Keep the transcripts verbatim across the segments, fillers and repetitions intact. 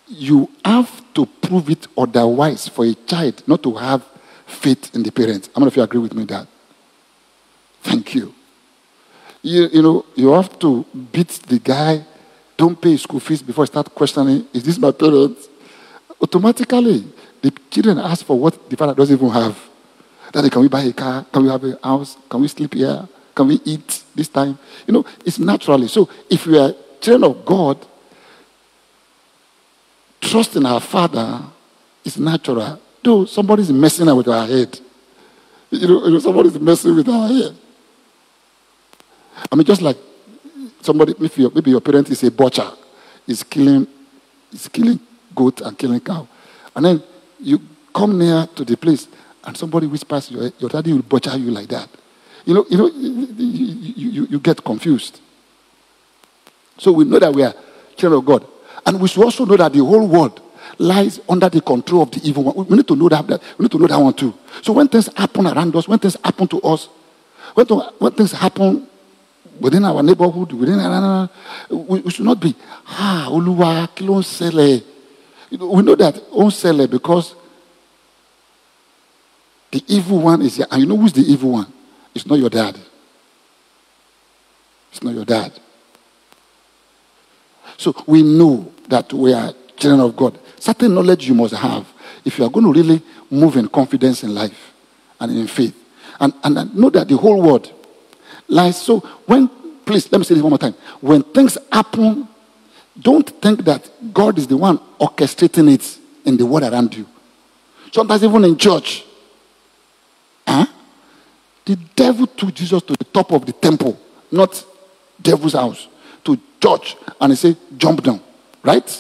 you have to prove it otherwise for a child not to have faith in the parents. How many of you agree with me with that? Thank you. You, you know, you have to beat the guy, don't pay school fees before you start questioning, is this my parents? Automatically, the children ask for what the father doesn't even have. Daddy, can we buy a car? Can we have a house? Can we sleep here? Can we eat this time? You know, it's naturally. So if we are children of God, trust in our Father is natural. Though somebody's messing with our head. You know, you know, somebody's messing with our head. I mean, just like somebody, if your, maybe your parent is a butcher, is killing, is killing goat and killing cow. And then you come near to the place and somebody whispers, your, your daddy will butcher you like that. You know, you know, you, you, you, you get confused. So we know that we are children of God. And we should also know that the whole world lies under the control of the evil one. We need to know that, that we need to know that one too. So when things happen around us, when things happen to us, when, to, when things happen within our neighborhood, within our, we, we should not be, ah, Oluwa, kilo sele. We know that on sele because the evil one is here. And you know who's the evil one? It's not your dad. It's not your dad. So we know that we are children of God. Certain knowledge you must have if you are going to really move in confidence in life and in faith. And, and know that the whole world lies. So when, please, let me say this one more time. When things happen, don't think that God is the one orchestrating it in the world around you. Sometimes even in church, huh? The devil took Jesus to the top of the temple, not devil's house, to church, and he said, jump down. Right?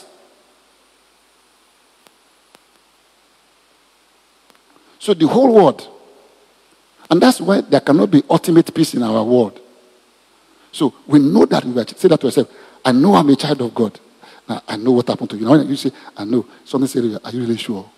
So the whole world. And that's why there cannot be ultimate peace in our world. So we know that we are, say that to ourselves, I know I'm a child of God. Now, I know what happened to you. Now when you say, I know, something say, are you really sure?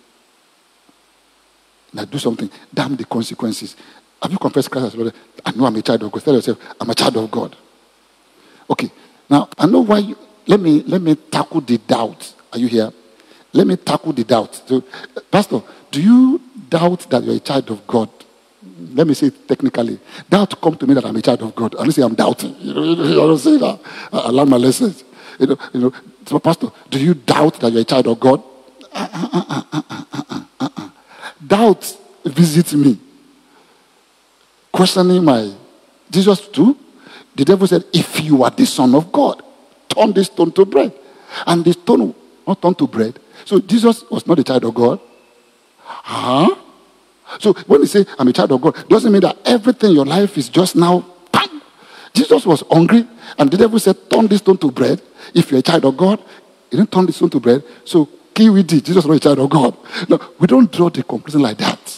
Now do something. Damn the consequences. Have you confessed Christ as Lord? I know I'm a child of God. Tell yourself, I'm a child of God. Okay. Now, I know why you, let me let me tackle the doubt. Are you here? Let me tackle the doubt. So, Pastor, do you doubt that you're a child of God? Let me say it technically. Doubt come to me that I'm a child of God. I don't say I'm doubting. You know, I don't say that. I, I learn my lessons. You know, you know. So, Pastor, do you doubt that you're a child of God? Uh, uh, uh, uh, uh, uh, uh, uh. Doubt visits me. Questioning my Jesus too. The devil said, if you are the Son of God, turn this stone to bread. And the stone not turned to bread. So Jesus was not a child of God. Huh? So when he say, I'm a child of God, doesn't mean that everything in your life is just now, bang! Jesus was hungry, and the devil said, turn this stone to bread. If you're a child of God, he didn't turn this stone to bread. So K W D, Jesus was not a child of God. No, we don't draw the conclusion like that.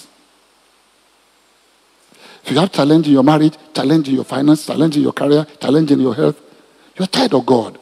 If you have challenge in your marriage, challenge in your finance, challenge in your career, challenge in your health, you're a child of God.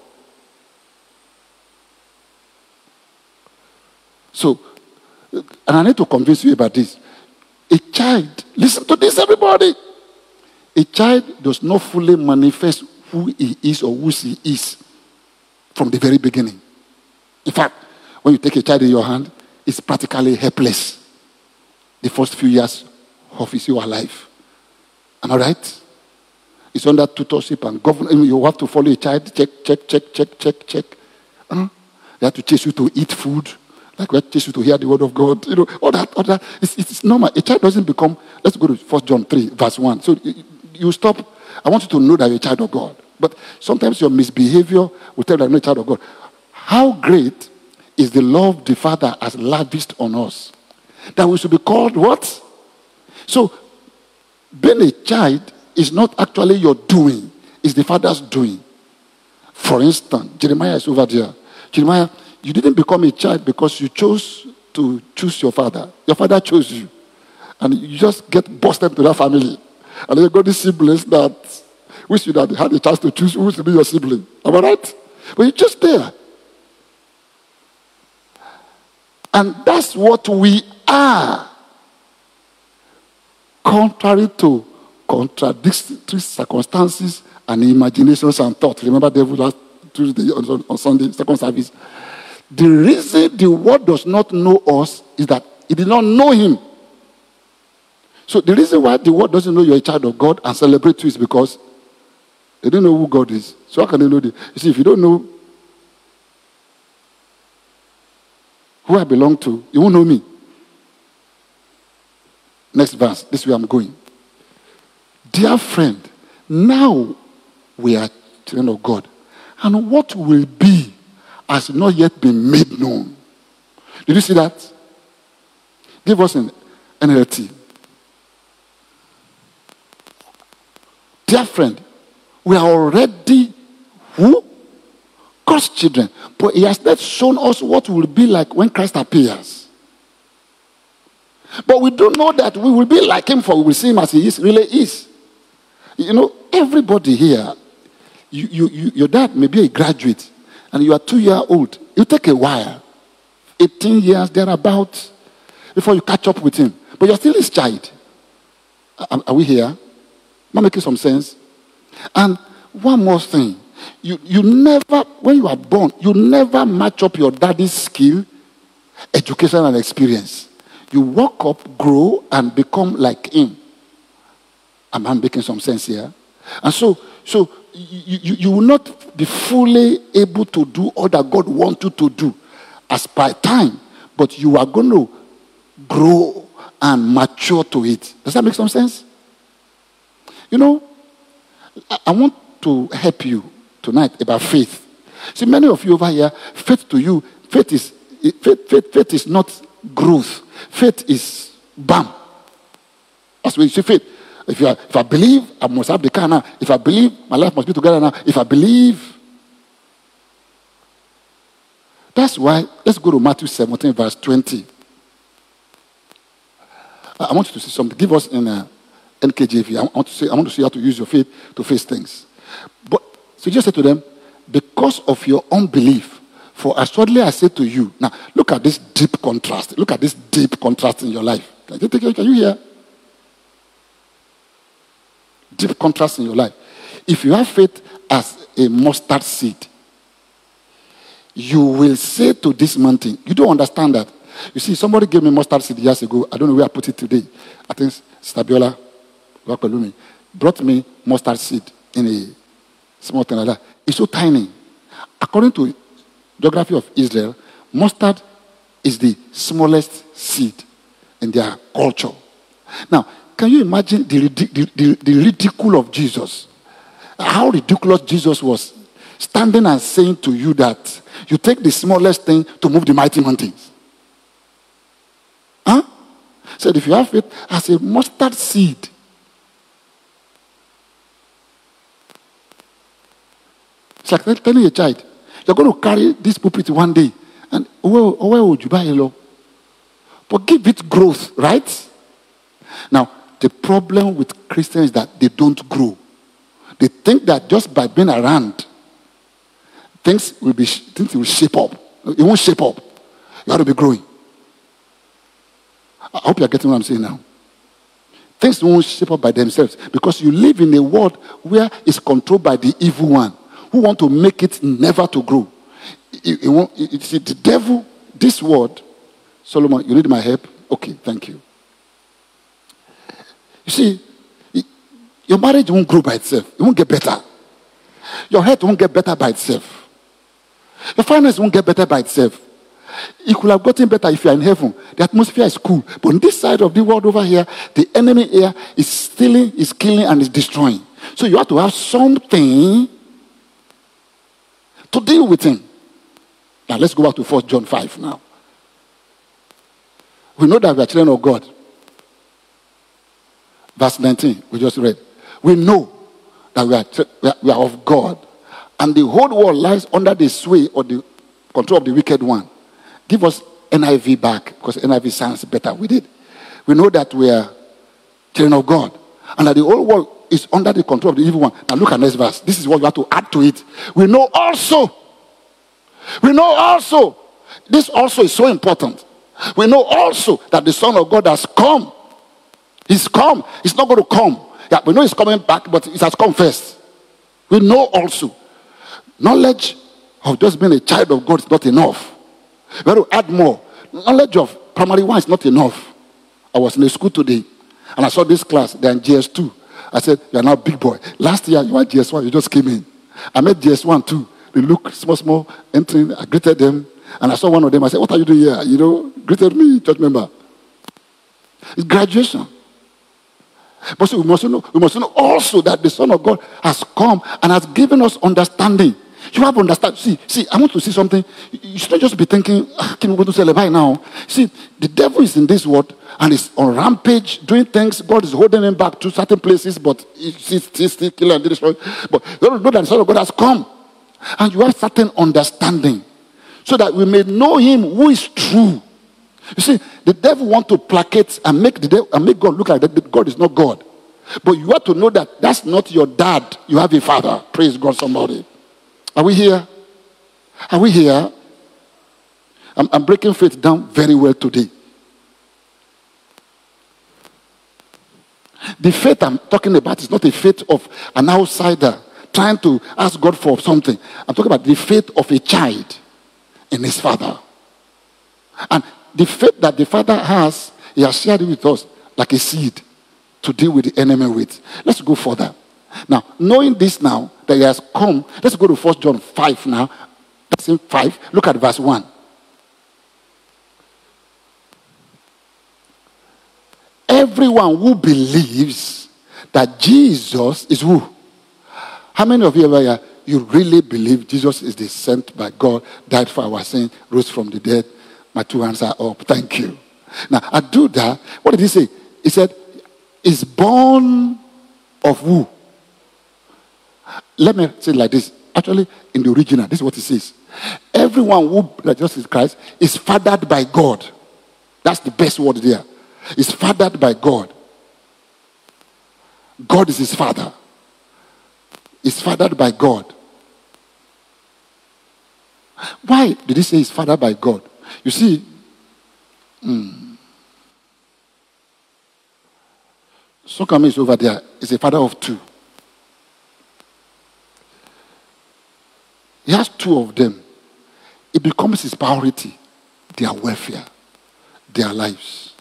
So, and I need to convince you about this. A child, listen to this, everybody. A child does not fully manifest who he is or who she is from the very beginning. In fact, when you take a child in your hand, it's practically helpless the first few years of his your life. Am I right? It's under tutorship and government. You have to follow a child. Check, check, check, check, check, check. Huh? They have to chase you to eat food. Like we have to chase you to hear the word of God. You know, all that, all that. It's, it's normal. A child doesn't become, let's go to First John three, verse one. So you, you stop. I want you to know that you're a child of God. But sometimes your misbehavior will tell you that you're not a child of God. How great is the love the Father has lavished on us? That we should be called what? So, being a child is not actually your doing. It's the Father's doing. For instance, Jeremiah is over there. Jeremiah, you didn't become a child because you chose to choose your father. Your father chose you. And you just get busted to that family. And then you got these siblings that wish you that had a chance to choose who should be your sibling. Am I right? But you're just there. And that's what we are. Contrary to contradictory circumstances and imaginations and thoughts. Remember devil last Tuesday on, on Sunday, second service. The reason the world does not know us is that it did not know him. So the reason why the world doesn't know you're a child of God and celebrate you is because they don't know who God is. So how can they know this? You see, if you don't know who I belong to, you won't know me. Next verse. This is where I'm going. Dear friend, now we are children of God. And what will be has not yet been made known. Did you see that? Give us an N L T. Dear friend, we are already who? God's children. But he has not shown us what will be like when Christ appears. But we don't know that we will be like him, for we will see him as he is, really is. You know, everybody here, you, you, you, your dad may be a graduate, and you are two years old. It will take a while, eighteen years, thereabouts, before you catch up with him. But you're still his child. Are, are we here? Am I making some sense? And one more thing. You, you never, when you are born, you never match up your daddy's skill, education, and experience. You walk up, grow, and become like him. Am I making some sense here? And so, so you, you, you will not be fully able to do all that God wants you to do as by time, but you are going to grow and mature to it. Does that make some sense? You know, I, I want to help you tonight about faith. See, many of you over here, faith to you, faith is faith, faith, faith is not growth. Faith is bam. That's what you see faith. If, you are, if I believe, I must have the car now. If I believe, my life must be together now. If I believe. That's why, let's go to Matthew seventeen, verse twenty. I want you to see something. Give us in a N K J V. I want to say, I want to see how to use your faith to face things. But so just say to them, because of your unbelief, for assuredly I say to you. Now, look at this deep contrast. Look at this deep contrast in your life. Can you, can you hear? Deep contrast in your life. If you have faith as a mustard seed, you will say to this mountain, you don't understand that. You see, somebody gave me mustard seed years ago. I don't know where I put it today. I think Stabiola brought me mustard seed in a small thing like that. It's so tiny. According to geography of Israel, mustard is the smallest seed in their culture. Now, can you imagine the, the, the, the ridicule of Jesus? How ridiculous Jesus was, standing and saying to you that you take the smallest thing to move the mighty mountains. Huh? Said if you have faith as a mustard seed, it's like telling a child, you're going to carry this pulpit one day, and where, where would you buy a law? But give it growth, right? Now, the problem with Christians is that they don't grow. They think that just by being around, things will be things will shape up. It won't shape up. You have to be growing. I hope you're getting what I'm saying now. Things won't shape up by themselves because you live in a world where it's controlled by the evil one who want to make it never to grow. It, it won't, it, it's the devil, this word. Solomon, you need my help? Okay, thank you. You see, it, your marriage won't grow by itself. It won't get better. Your health won't get better by itself. Your finance won't get better by itself. It could have gotten better if you are in heaven. The atmosphere is cool. But on this side of the world over here, the enemy here is stealing, is killing, and is destroying. So you have to have something to deal with him. Now let's go back to First John five now. We know that we are children of God. Verse nineteen, we just read. We know that we are, we are of God. And the whole world lies under the sway or the control of the wicked one. Give us N I V back, because N I V sounds better with it. We know that we are children of God. And that the whole world is under the control of the evil one. Now look at next verse. This is what you have to add to it. We know also. We know also. This also is so important. We know also that the Son of God has come. He's come. He's not going to come. Yeah, we know he's coming back, but it has come first. We know also. Knowledge of just being a child of God is not enough. You got to add more. Knowledge of primary one is not enough. I was in a school today, and I saw this class. They're in G S two. I said, "You are now big boy. Last year you were G S one. You just came in." I met G S one too. They look small, small, entering. I greeted them, and I saw one of them. I said, "What are you doing here?" You know, greeted me, church member. It's graduation. But so we must know, we must know also that the Son of God has come and has given us understanding. You have understand. See, see, I want to see something. You should not just be thinking, ah, can we go to celebrate now? See, the devil is in this world and is on rampage, doing things. God is holding him back to certain places, but he's still killing and destroying. But you know that the Son of God has come. And you have certain understanding. So that we may know him who is true. You see, the devil wants to placate and make the devil, and make God look like that God is not God. But you have to know that that's not your dad. You have a father. Praise God, somebody. Are we here? Are we here? I'm, I'm breaking faith down very well today. The faith I'm talking about is not a faith of an outsider trying to ask God for something. I'm talking about the faith of a child in his father. And the faith that the father has, he has shared it with us like a seed to deal with the enemy with. Let's go further. Now, knowing this now, that he has come, let's go to First John five now. That's in five. Look at verse one. Everyone who believes that Jesus is who? How many of you ever here, you really believe Jesus is the sent by God, died for our sin, rose from the dead? My two hands are up. Thank you. Now, I do that. What did he say? He said, is born of who? Let me say it like this. Actually, in the original, this is what it says. Everyone who, like Jesus Christ, is fathered by God. That's the best word there. Is fathered by God. God is his father. Is fathered by God. Why did he say he's fathered by God? You see, hmm, Sokame is over there. He's a father of two. He has two of them. It becomes his priority, their welfare, their lives.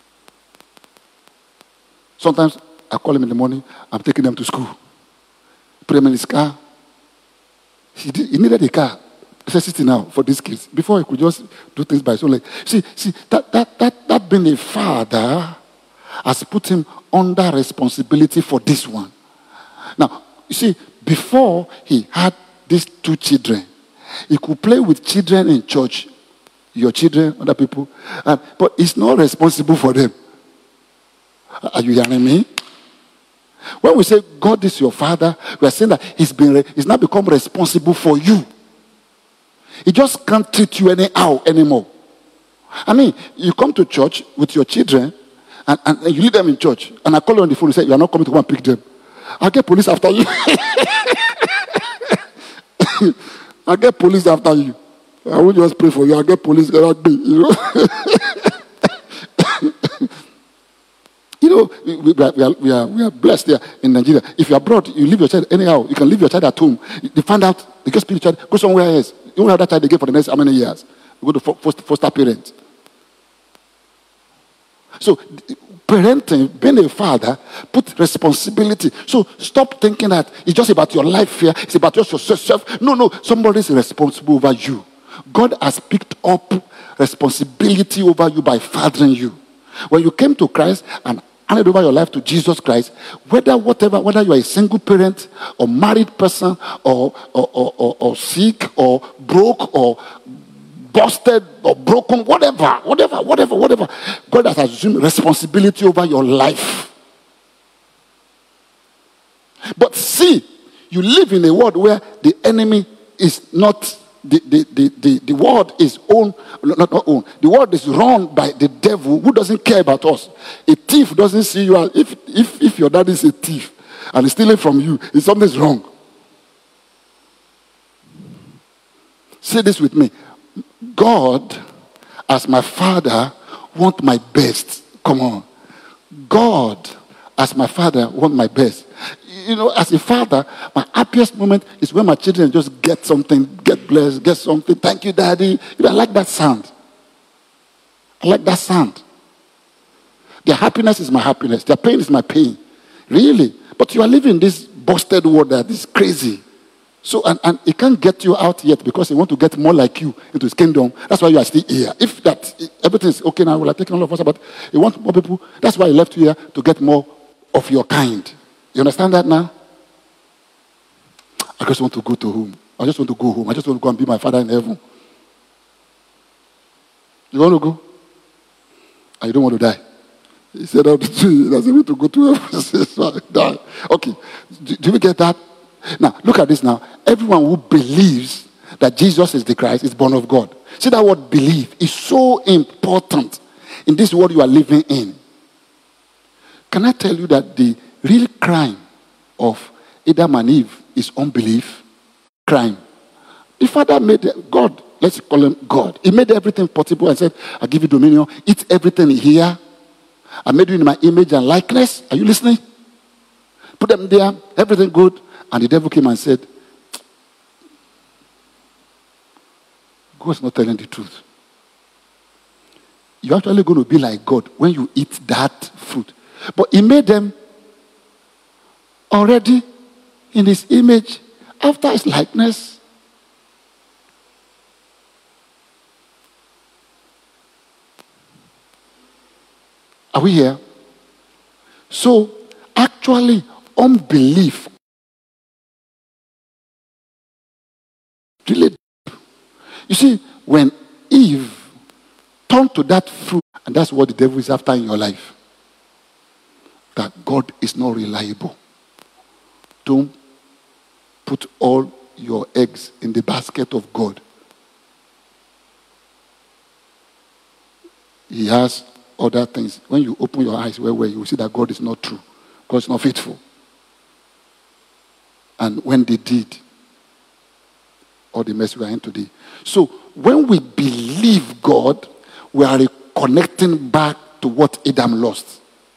Sometimes I call him in the morning, I'm taking them to school. Put him in his car. He, did, he needed a car. Necessity now for these kids. Before he could just do things by his own leg. See, see, that, that, that, that being a father has put him under responsibility for this one. Now, you see, before he had these two children, he could play with children in church, your children, other people, uh, but he's not responsible for them. Are you hearing me? When we say God is your father, we are saying that he's been he's now become responsible for you. He just can't treat you anyhow anymore. I mean, you come to church with your children, and, and, and you leave them in church, and I call you on the phone and say, you are not coming to come and pick them. I'll get police after you. I'll get police after you. I won't just pray for you. I'll get police after me, you know. You know, we, we, we, are, we, are, we are blessed there in Nigeria. If you're abroad, you leave your child anyhow. You can leave your child at home. They find out, they get spirit child, go somewhere else. You won't have that child again for the next how many years? You go to foster, foster parent. So, parenting, being a father, put responsibility. So, stop thinking that it's just about your life here. It's about just yourself. No, no. Somebody's responsible over you. God has picked up responsibility over you by fathering you. When you came to Christ and handed over your life to Jesus Christ, whether whatever, whether you are a single parent or married person or or, or, or, or sick or broke or busted or broken, whatever, whatever, whatever, whatever, God has assumed responsibility over your life. But see, you live in a world where the enemy is not The, the, the, the, the world is owned, not, not owned. The world is run by the devil who doesn't care about us. A thief doesn't see you as, if, if, if your dad is a thief and he's stealing from you, if something's wrong. Say this with me. God, as my father, want my best. Come on. God, as my father, want my best. you know, as a father, my happiest moment is when my children just get something, get blessed, get something. Thank you, Daddy. You know, I like that sound. I like that sound. Their happiness is my happiness. Their pain is my pain. Really. But you are living in this busted world that is crazy. So, and, and it can't get you out yet because he want to get more like you into his kingdom. That's why you are still here. If that, everything is okay now, we'll have taken all of us, but he wants more people. That's why he left you here, to get more of your kind. You understand that now? I just want to go to home. I just want to go home. I just want to go and be my father in heaven. You want to go? And you don't want to die. He said, "I'll do That's a way to go to heaven." Die. Okay. Do, do we get that? Now, look at this now. Everyone who believes that Jesus is the Christ is born of God. See, that word believe is so important in this world you are living in. Can I tell you that the real crime of Adam and Eve is unbelief? Crime. The Father made God, let's call him God. He made everything possible and said, "I'll give you dominion. Eat everything here. I made you in my image and likeness." Are you listening? Put them there, everything good. And the devil came and said, "God's not telling the truth. You're actually going to be like God when you eat that fruit." But he made them already in his image, after his likeness. Are we here? So, actually, unbelief really deep. You see, when Eve turned to that fruit, and that's what the devil is after in your life, that God is not reliable. Don't put all your eggs in the basket of God. He has other things. When you open your eyes well, well, you will see that God is not true. God is not faithful. And when they did, all the mess we are in today. So when we believe God, we are reconnecting back to what Adam lost.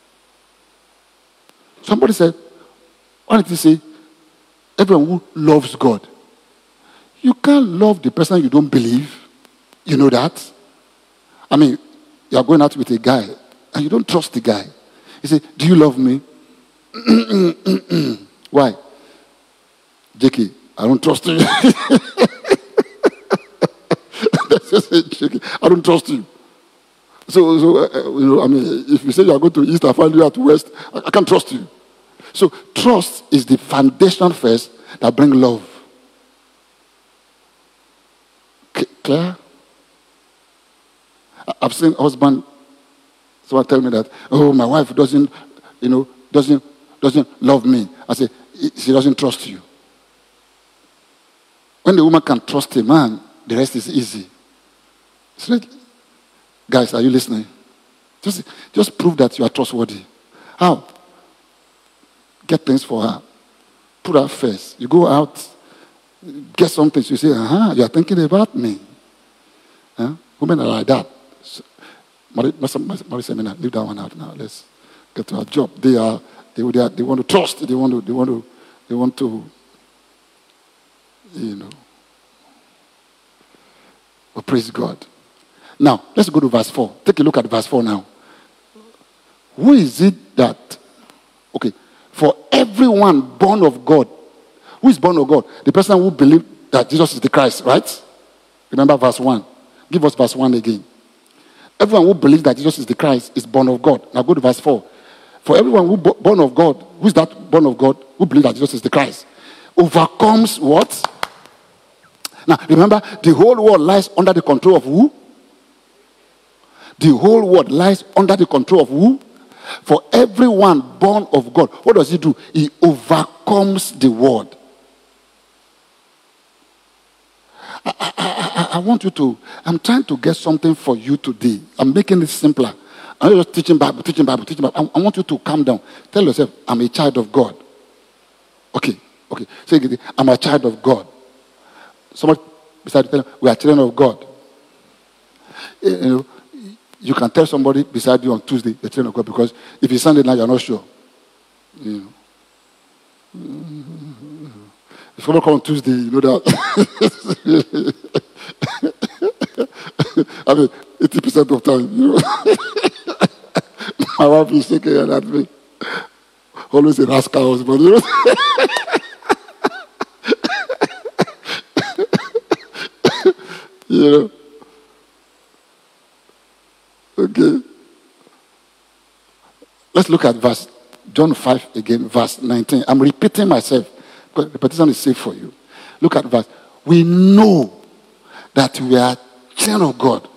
Somebody said, why did he say, everyone who loves God? You can't love the person you don't believe. You know that? I mean, you are going out with a guy and you don't trust the guy. He said, "Do you love me?" Why? J K, I don't trust you. I don't trust you. So, so uh, you know, I mean, if you say you are going to East, I find you at West, I, I can't trust you. So, trust is the foundation first that brings love. C- clear? I- I've seen husband, someone tell me that, "Oh, my wife doesn't, you know, doesn't doesn't love me." I say, "She doesn't trust you." When the woman can trust a man, the rest is easy. So, guys, are you listening? Just, just prove that you are trustworthy. How? Get things for her. Put her first. You go out, get something. You say, "Uh-huh, you are thinking about me." Huh? Women are like that. So, Marie Seminar, leave that one out now. Let's get to our job. They are, they, they, are, they want to trust. They want to, they want to, they want to, you know. Well, praise God. Now, let's go to verse four. Take a look at verse four now. Who is it that, okay, for everyone born of God, who is born of God? The person who believes that Jesus is the Christ, right? Remember verse one. Give us verse one again. Everyone who believes that Jesus is the Christ is born of God. Now go to verse four. For everyone who bo- born of God, who is that born of God, who believes that Jesus is the Christ, overcomes what? Now remember, the whole world lies under the control of who? The whole world lies under the control of who? For everyone born of God, what does he do? He overcomes the world. I, I, I, I want you to, I'm trying to get something for you today. I'm making it simpler. I'm not just teaching Bible, teaching Bible, teaching Bible. I, I want you to calm down. Tell yourself, I'm a child of God. Okay, okay. Say it, I'm a child of God. Somebody beside you tell them, we are children of God. You know, you can tell somebody beside you on Tuesday, the children of God, because if it's Sunday now, you're not sure. You know. If someone come on Tuesday, you know that. I mean, eighty percent of time, you know. My wife is shaking her at me. Always a rascal husband, you know. You know. Okay. Let's look at verse John five again, verse nineteen. I'm repeating myself because repetition is safe for you. Look at verse. We know that we are children of God.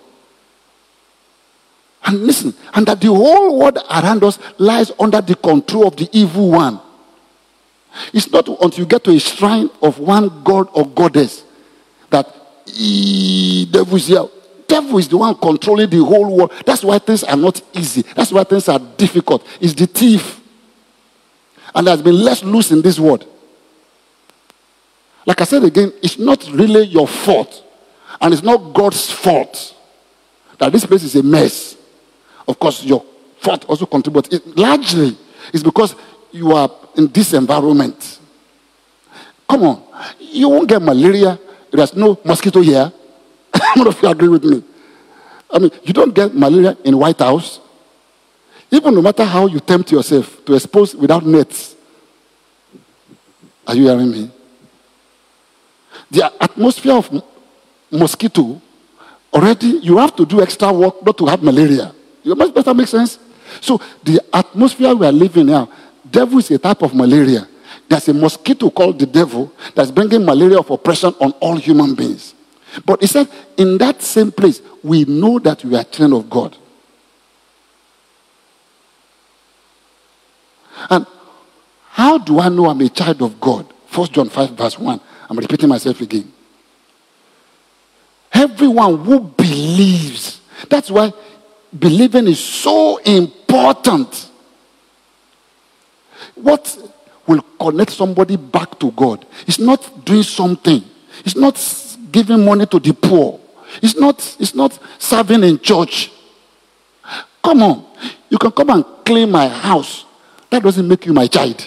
And listen, and that the whole world around us lies under the control of the evil one. It's not until you get to a shrine of one god or goddess that the devil is here. Devil is the one controlling the whole world. That's why things are not easy. That's why things are difficult. It's the thief. And there's been less loose in this world. Like I said again, it's not really your fault. And it's not God's fault that this place is a mess. Of course, your fault also contributes. It largely is because you are in this environment. Come on. You won't get malaria. There's no mosquito here. I don't know if you agree with me. I mean, you don't get malaria in White House. Even no matter how you tempt yourself to expose without nets. Are you hearing me? The atmosphere of mosquito, already you have to do extra work not to have malaria. You must better make sense. So the atmosphere we are living now, devil is a type of malaria. There's a mosquito called the devil that's bringing malaria of oppression on all human beings. But he said, in that same place, we know that we are children of God. And how do I know I'm a child of God? First John five verse one. I'm repeating myself again. Everyone who believes. That's why believing is so important. What will connect somebody back to God? It's not doing something. It's not giving money to the poor. It's not, it's not serving in church. Come on. You can come and clean my house. That doesn't make you my child.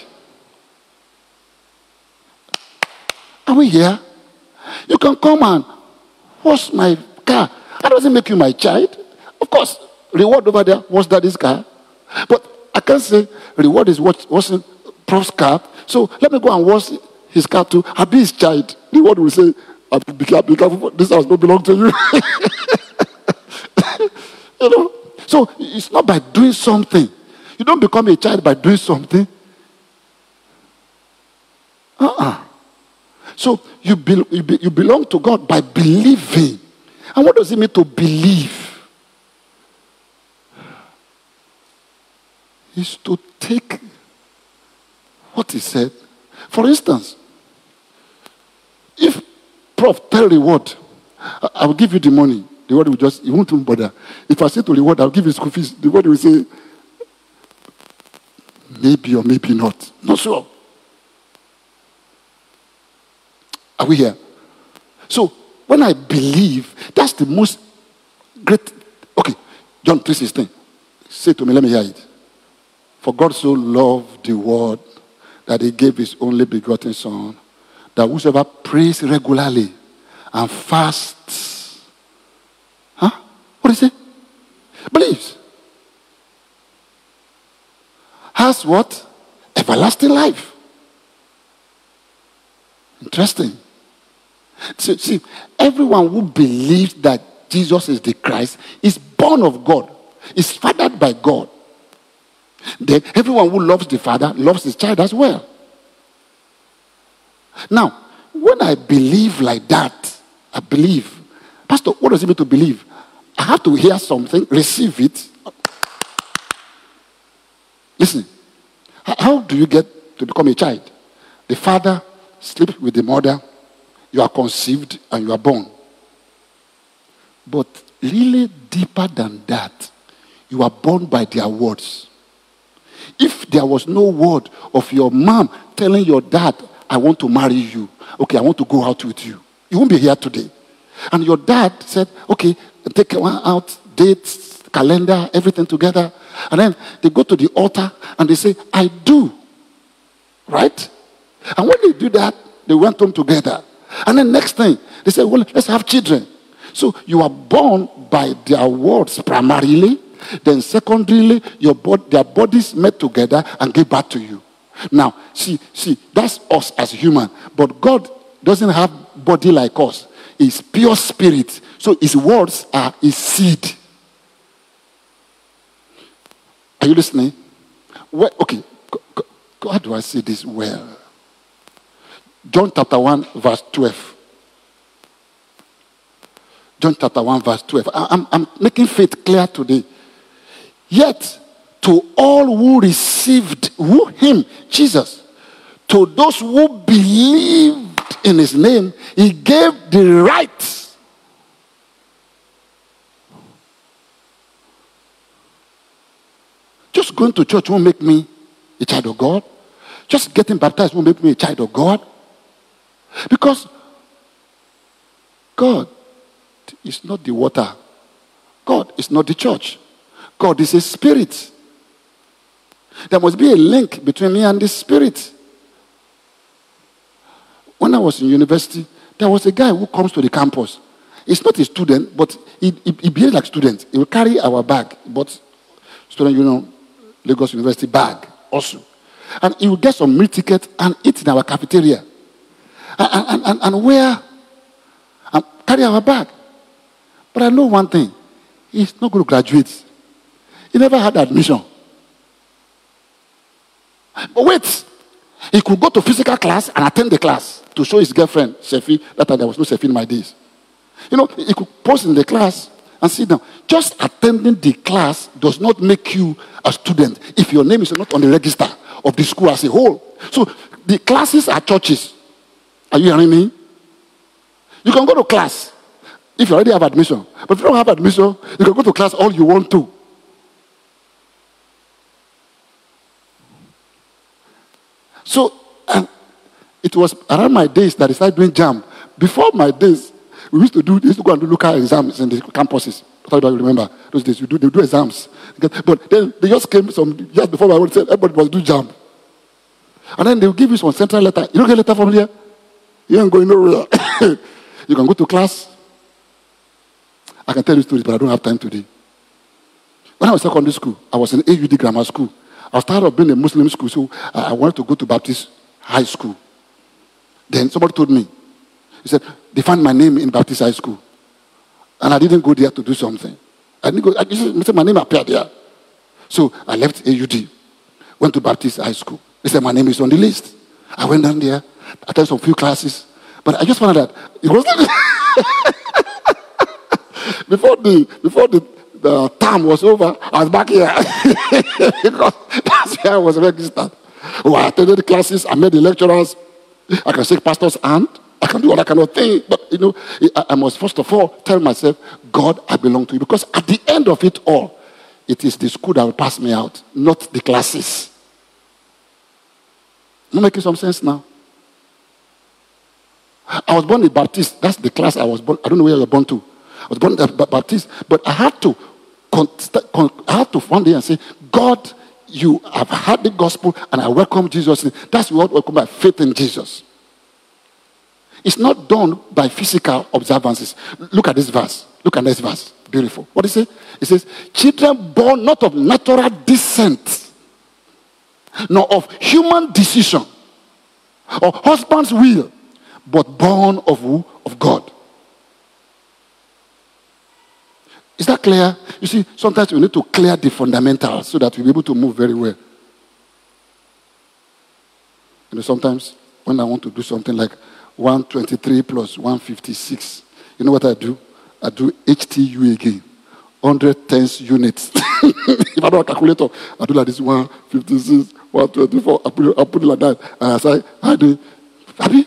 Are we here? You can come and wash my car. That doesn't make you my child. Of course, reward over there, wash daddy's car. But I can't say reward is washing Prof's car. So let me go and wash his car too. I'll be his child. The word will say, be careful, be careful, this house don't belong to you. You know? So it's not by doing something. You don't become a child by doing something. Uh-uh. So you, be, you, be, you belong to God by believing. And what does it mean to believe? It's to take what he said. For instance, if Prof tell reward, I, I will give you the money. The word will just, you won't even bother. If I say to reward, I'll give you school fees. The word will say, maybe or maybe not. Not sure. Are we here? So, when I believe, that's the most great. Okay, John three sixteen. Say to me, let me hear it. For God so loved the world that he gave his only begotten Son, that whosoever prays regularly and fasts, huh? What is it? Believes. Has what? Everlasting life. Interesting. See, see, everyone who believes that Jesus is the Christ is born of God, is fathered by God. Then everyone who loves the Father loves his child as well. Now, when I believe like that, I believe. Pastor, what does it mean to believe? I have to hear something, receive it. Listen, how do you get to become a child? The father sleeps with the mother. You are conceived and you are born. But really deeper than that, you are born by their words. If there was no word of your mom telling your dad, I want to marry you. Okay, I want to go out with you. You won't be here today. And your dad said, okay, take one out, dates, calendar, everything together. And then they go to the altar and they say, I do. Right? And when they do that, they went home together. And then next thing, they said, well, let's have children. So you are born by their words primarily. Then secondarily, your bod- their bodies met together and gave birth to you. Now, see, see, that's us as human. But God doesn't have body like us. He's pure spirit. So his words are his seed. Are you listening? Well, okay, how do I say this well? John chapter one, verse twelve. John chapter one, verse twelve. I'm, I'm making faith clear today. Yet, to all who received who him, Jesus, to those who believed in his name, he gave the right. Just going to church won't make me a child of God. Just getting baptized won't make me a child of God. Because God is not the water. God is not the church. God is a spirit. There must be a link between me and the spirit. When I was in university, there was a guy who comes to the campus. He's not a student, but he, he, he behaves like a student. He will carry our bag, but student, you know, Lagos University bag also. And he will get some meal ticket and eat in our cafeteria. And, and, and, and wear, and carry our bag. But I know one thing. He's not going to graduate. He never had admission. But wait. He could go to physical class and attend the class to show his girlfriend, Sefi. That time there was no Sefi in my days. You know, he could pose in the class and sit down. Just attending the class does not make you a student if your name is not on the register of the school as a whole. So the classes are churches. Are you hearing me? You can go to class if you already have admission. But if you don't have admission, you can go to class all you want to. So um, it was around my days that I started doing jam. Before my days, we used to do we used to go and do local exams in the campuses. I don't remember those days. You do they do exams, but then they just came some just before my own said everybody must do jam, and then they will give you some central letter. You don't get a letter from here. You ain't going nowhere. You can go to class. I can tell you stories, but I don't have time today. When I was in secondary school, I was in A U D grammar school. I was tired of being a Muslim school, so I wanted to go to Baptist high school. Then somebody told me, he said, they found my name in Baptist high school. And I didn't go there to do something. I didn't go, I just said my name appeared there. So I left A U D, went to Baptist high school. They said my name is on the list. I went down there, attended some few classes. But I just found out that it was before the before the, the term was over, I was back here. Because that's where I was registered. Oh, I attended the classes, I met the lecturers, I can shake pastor's hand, I can do all that kind of thing. But you know, I, I must first of all tell myself, God, I belong to you. Because at the end of it all, it is the school that will pass me out, not the classes. Not making some sense now. I was born in Baptist. That's the class I was born. I don't know where I was born to. I was born in Baptist, but I had to, I had to one day and say, God, you have heard the gospel, and I welcome Jesus. That's what I welcome by faith in Jesus. It's not done by physical observances. Look at this verse. Look at this verse. Beautiful. What is it? It says, children born not of natural descent, nor of human decision, or husband's will, but born of who? Of God. Is that clear? You see, sometimes we need to clear the fundamentals so that we'll be able to move very well. You know, sometimes when I want to do something like one twenty-three plus one fifty-six, you know what I do? I do H T U again. one hundred tens units. If I don't have a calculator, I do like this one fifty-six, one twenty-four. I put it, I put it like that. And I say, I do. Happy?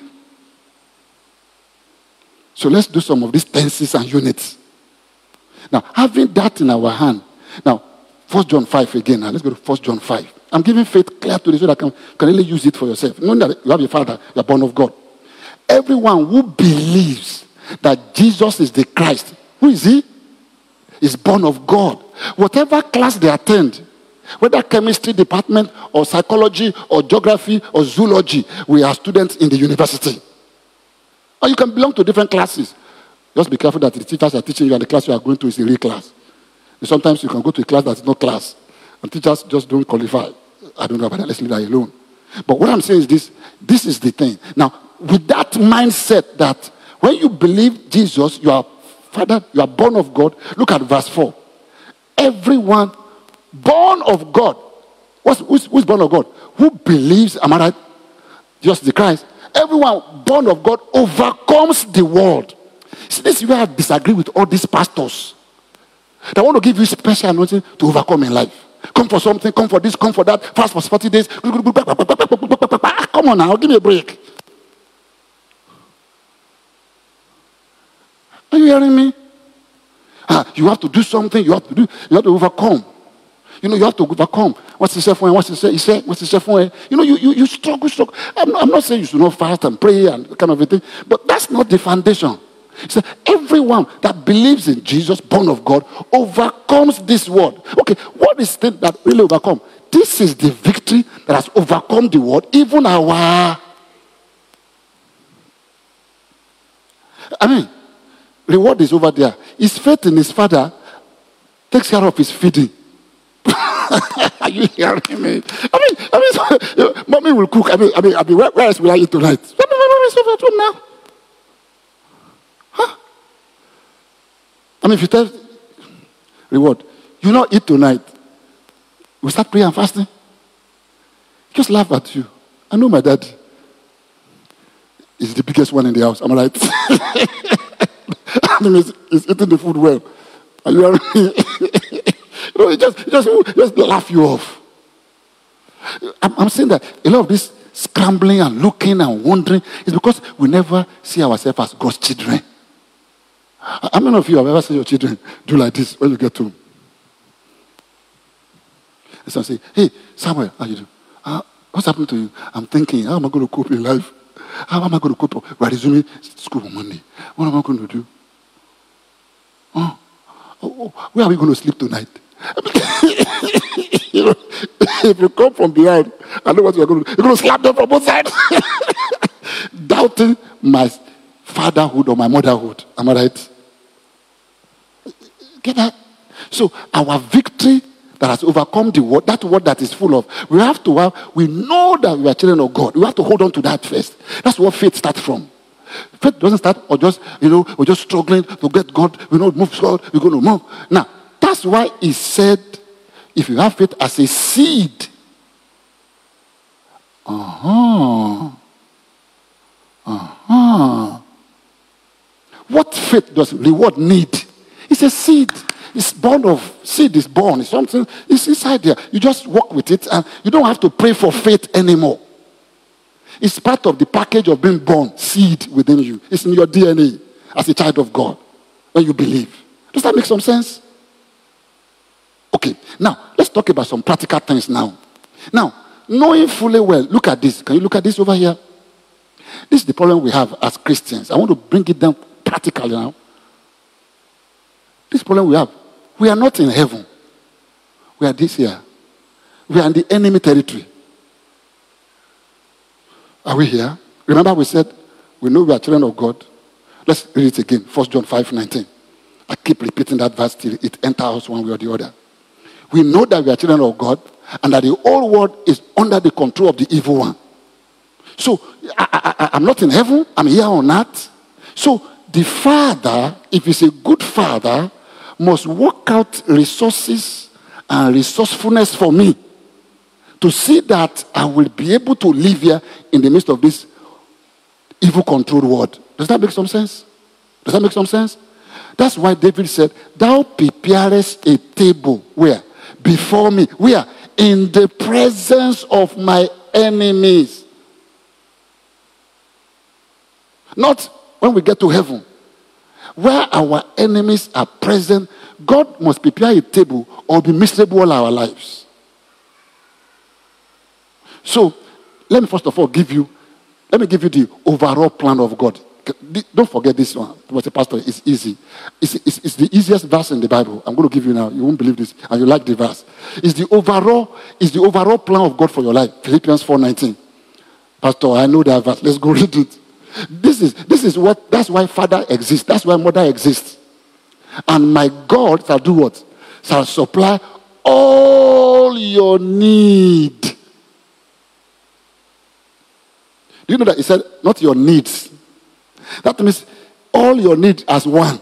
So let's do some of these tenses and units. Now, having that in our hand. Now, First John five again. Now, let's go to First John five. I'm giving faith clear to this so that you can, can really use it for yourself. Knowing that you have a father, you are born of God. Everyone who believes that Jesus is the Christ, who is he? Is born of God. Whatever class they attend, Whether chemistry department or psychology or geography or zoology, we are students in the university. Or you can belong to different classes. Just be careful that the teachers are teaching you and the class you are going to is a real class. And sometimes you can go to a class that is not class. And teachers just don't qualify. I don't know about that. Let's leave that alone. But what I'm saying is this. This is the thing. Now, with that mindset that when you believe Jesus, you are Father, you are born of God. Look at verse four. Everyone born of God. What's, who's, who's born of God? Who believes, am I right? Jesus the Christ. Everyone born of God overcomes the world. See, this is where I disagree with all these pastors. They want to give you special anointing to overcome in life. Come for something, come for this, come for that. Fast for forty days. Come on now, give me a break. Are you hearing me? Ah, you have to do something. You have to do. You have to overcome. You know, you have to overcome. What's the self? What's the self? Say, what's the self? You know, you, you, you struggle, struggle. I'm not, I'm not saying you should not fast and pray and kind of a thing, but that's not the foundation. So everyone that believes in Jesus, born of God, overcomes this world. Okay, what is the thing that really overcome? This is the victory that has overcome the world, even our. I mean, reward is over there. His faith in his Father takes care of his feeding. Are you hearing me? I mean, I mean, you know, mommy will cook. I mean, I mean, I mean, where, where else will I eat tonight? Mommy is over at home now. Huh? I mean, if you tell reward, you not eat tonight, we start praying and fasting. Just laugh at you. I know my dad is the biggest one in the house. Am I right? I mean, he's, he's eating the food well. Are you hearing me? You know, it just, it just, it just laugh you off. I'm, I'm saying that a lot of this scrambling and looking and wondering is because we never see ourselves as God's children. How many of you have ever seen your children do like this when you get home? And someone say, hey, Samuel, how you do? Uh, what's happening to you? I'm thinking, how am I going to cope in life? How am I going to cope? We're resuming school on Monday. What am I going to do? Oh, oh, oh, where are we going to sleep tonight? You know, if you come from behind, I know what you're going to do. You're going to slap them from both sides. Doubting my fatherhood or my motherhood. Am I right? Get that? So our victory that has overcome the world, that world that is full of, we have to have, we know that we are children of God. We have to hold on to that first. That's where faith starts from. Faith doesn't start or just, you know, we're just struggling to get God, we know, move God, we're going to move. Now, that's why he said, if you have faith as a seed, uh-huh, uh-huh. What faith does reward need? It's a seed. It's born of, seed is born. It's something, it's inside there. You just walk with it and you don't have to pray for faith anymore. It's part of the package of being born, seed within you. It's in your D N A as a child of God when you believe. Does that make some sense? Okay, now let's talk about some practical things now. Now, knowing fully well, look at this. Can you look at this over here? This is the problem we have as Christians. I want to bring it down practically now. This problem we have. We are not in heaven. We are this here. We are in the enemy territory. Are we here? Remember we said we know we are children of God. Let's read it again. First John five nineteen. I keep repeating that verse till it enters us one way or the other. We know that we are children of God and that the whole world is under the control of the evil one. So, I, I, I'm not in heaven. I'm here on earth. So, the Father, if he's a good Father, must work out resources and resourcefulness for me to see that I will be able to live here in the midst of this evil controlled world. Does that make some sense? Does that make some sense? That's why David said, thou preparest a table where? Before me. Where? In the presence of my enemies. Not when we get to heaven. Where our enemies are present, God must prepare a table or be miserable all our lives. So, let me first of all give you, let me give you the overall plan of God. Don't forget this one. But pastor, it's easy. It's, it's, it's the easiest verse in the Bible. I'm going to give you now. You won't believe this, and you like the verse. It's the overall, it's the overall plan of God for your life. Philippians four nineteen. Pastor, I know that verse. Let's go read it. This is this is what. That's why Father exists. That's why Mother exists. And my God shall do what? Shall supply all your need. Do you know that he said, not your needs? That means all your needs as one.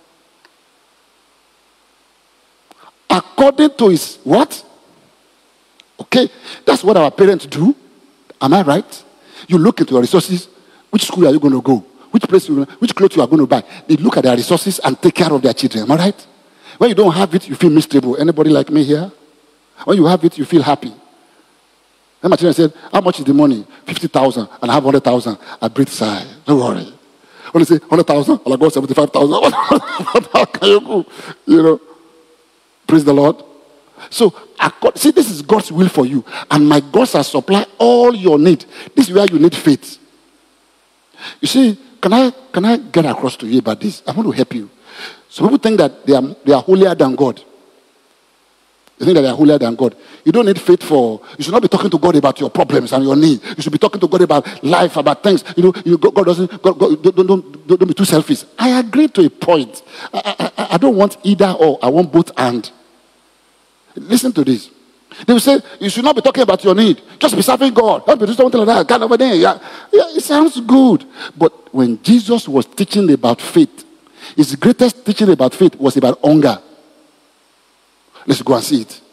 According to his what? Okay, that's what our parents do. Am I right? You look into your resources. Which school are you going to go? Which place, you, which clothes you are going to buy? They look at their resources and take care of their children. Am I right? When you don't have it, you feel miserable. Anybody like me here? When you have it, you feel happy. Then my children said, how much is the money? fifty thousand, and I have one hundred thousand. I breathe sigh. Don't worry. When they say one hundred thousand, I'll go seventy-five thousand. How can you go? You know? Praise the Lord. So, see, this is God's will for you. And my God shall supply all your need. This is where you need faith. You see, can I can I get across to you about this? I want to help you. Some people think that they are, they are holier than God. You think that they are holier than God. You don't need faith for, you should not be talking to God about your problems and your needs. You should be talking to God about life, about things. You know, you, God doesn't, God, God, don't, don't, don't, don't be too selfish. I agree to a point. I, I, I don't want either or. I want both and. Listen to this. They will say, you should not be talking about your need. Just be serving God. Don't be doing something like that. God over there. Yeah. Yeah, it sounds good. But when Jesus was teaching about faith, his greatest teaching about faith was about hunger. Let's go and see it.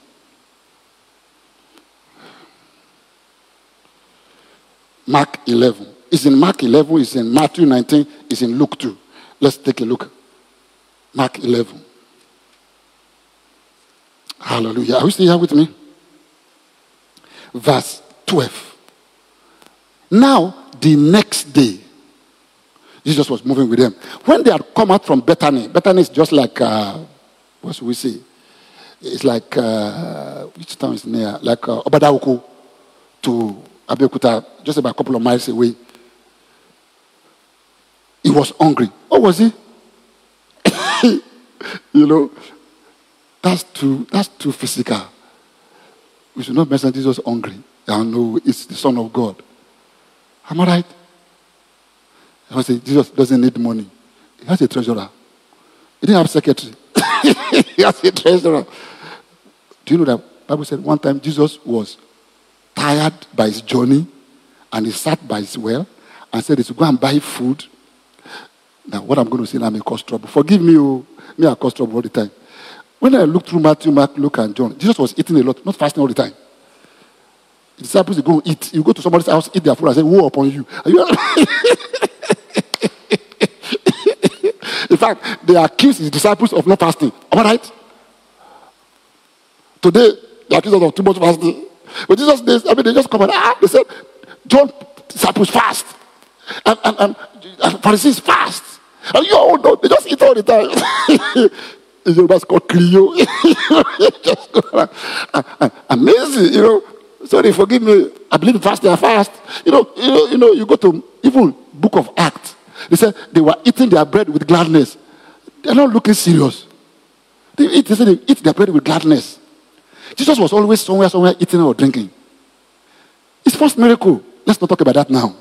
Mark eleven. It's in Mark eleven. It's in Matthew nineteen. It's in Luke two. Let's take a look. Mark eleven. Hallelujah. Are you still here with me? Verse twelve. Now, the next day, Jesus was moving with them. When they had come out from Bethany, Bethany is just like, uh, what should we say? It's like, uh, which town is near? Like uh, Obadauku to Abeokuta, just about a couple of miles away. He was hungry. What was he? You know, that's too, that's too physical. We should not mention Jesus hungry. I know it's the Son of God. Am I right? I say Jesus doesn't need money. He has a treasurer. He didn't have a secretary. He has a treasurer. Do you know that the Bible said one time Jesus was tired by his journey and he sat by his well and said, to go and buy food. Now, what I'm going to say now may cause trouble. Forgive me, oh, me I cause trouble all the time. When I look through Matthew, Mark, Luke, and John, Jesus was eating a lot, not fasting all the time. The disciples, they go eat. You go to somebody's house, eat their food, and say, woe upon you. Are you In fact, they accuse his disciples of not fasting. Am I right? Today, they accuse us of too much fasting. But Jesus, they, I mean, they just come and ah, they said, John disciples fast. And, and, and, and Pharisees fast. And you all know, they just eat all the time. It's called Clio. Just go around. Amazing, you know. Sorry, forgive me. I believe in fasting and fast. You know, you know, you know, you go to even Book of Acts. They said they were eating their bread with gladness. They're not looking serious. They eat, they said they eat their bread with gladness. Jesus was always somewhere, somewhere eating or drinking. His first miracle. Let's not talk about that now.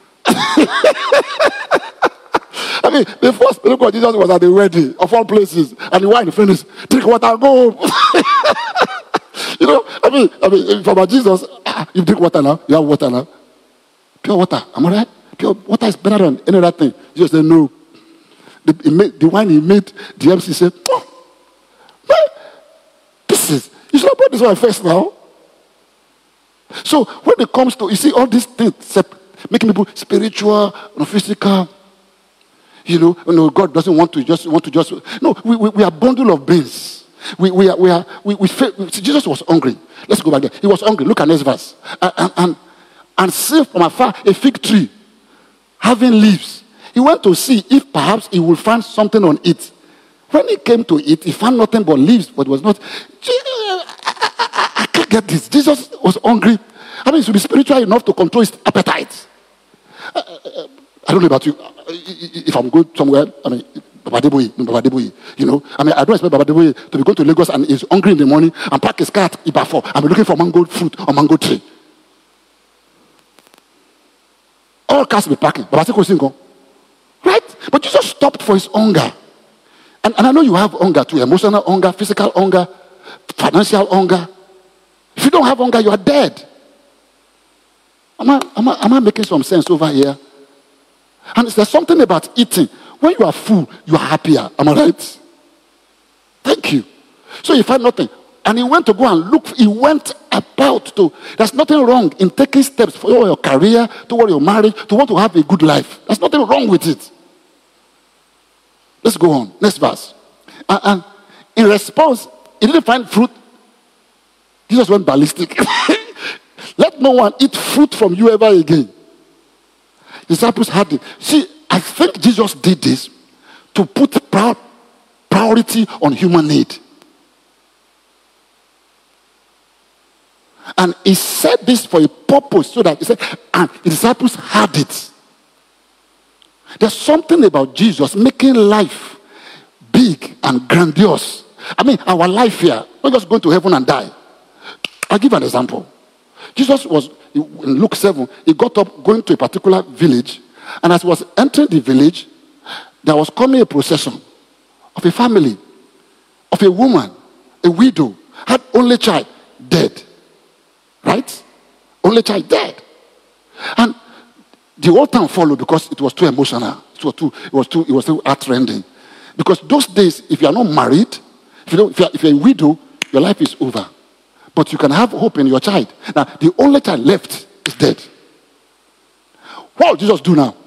I mean, the first miracle of Jesus was at the wedding of all places, and the wine finished. Drink water and go home. You know, I mean, I mean, from Jesus, ah, you drink water now, you have water now. Pure water, am I right? Pure water is better than any other thing. Jesus said, no. The, he made, the wine he made, the M C said, oh, man, this is, you should have brought this one first now. So when it comes to, you see, all these things, making people spiritual, and physical, you know, you know, God doesn't want to just, want to just, no, we, we, we are a bundle of beings. We, we are, we are, we, we, Jesus was hungry. Let's go back there. He was hungry. Look at next verse. And, and, and, and see from afar a fig tree having leaves. He went to see if perhaps he would find something on it. When he came to it, he found nothing but leaves, but it was not. I, I, I, I can't get this. Jesus was hungry. I mean, he should be spiritual enough to control his appetite. Uh, uh, I don't know about you. If I'm going somewhere, I mean, Baba Deboye, Baba Deboye, you know, I mean, I don't expect Baba Deboye to be going to Lagos and he's hungry in the morning and park his car at Ibafo and be looking for mango fruit or mango tree. All cars will be parking. Baba Seko Singo. Right? But Jesus stopped for his hunger. And, and I know you have hunger too. Emotional hunger, physical hunger, financial hunger. If you don't have hunger, you are dead. Am I, am I, am I making some sense over here? And there's something about eating. When you are full, you are happier. Am I right? Thank you. So he found nothing. And he went to go and look. He went about to. There's nothing wrong in taking steps for your career, toward your marriage, to want to have a good life. There's nothing wrong with it. Let's go on. Next verse. And, and in response, he didn't find fruit. Jesus went ballistic. Let no one eat fruit from you ever again. The disciples had it. See, I think Jesus did this to put priority on human need. And he said this for a purpose, so that he said, and the disciples had it. There's something about Jesus making life big and grandiose. I mean, our life here, we're just going to heaven and die. I'll give an example. Jesus was, in Luke seven, he got up going to a particular village, and as he was entering the village, there was coming a procession of a family, of a woman, a widow, had only child, dead. Right? Only child dead. And the whole town followed because it was too emotional. It was too, it was too, it was too heart-rending. Because those days, if you are not married, if, you don't, if, you are, if you're a widow, your life is over. But you can have hope in your child. Now, the only child left is dead. What will Jesus do now?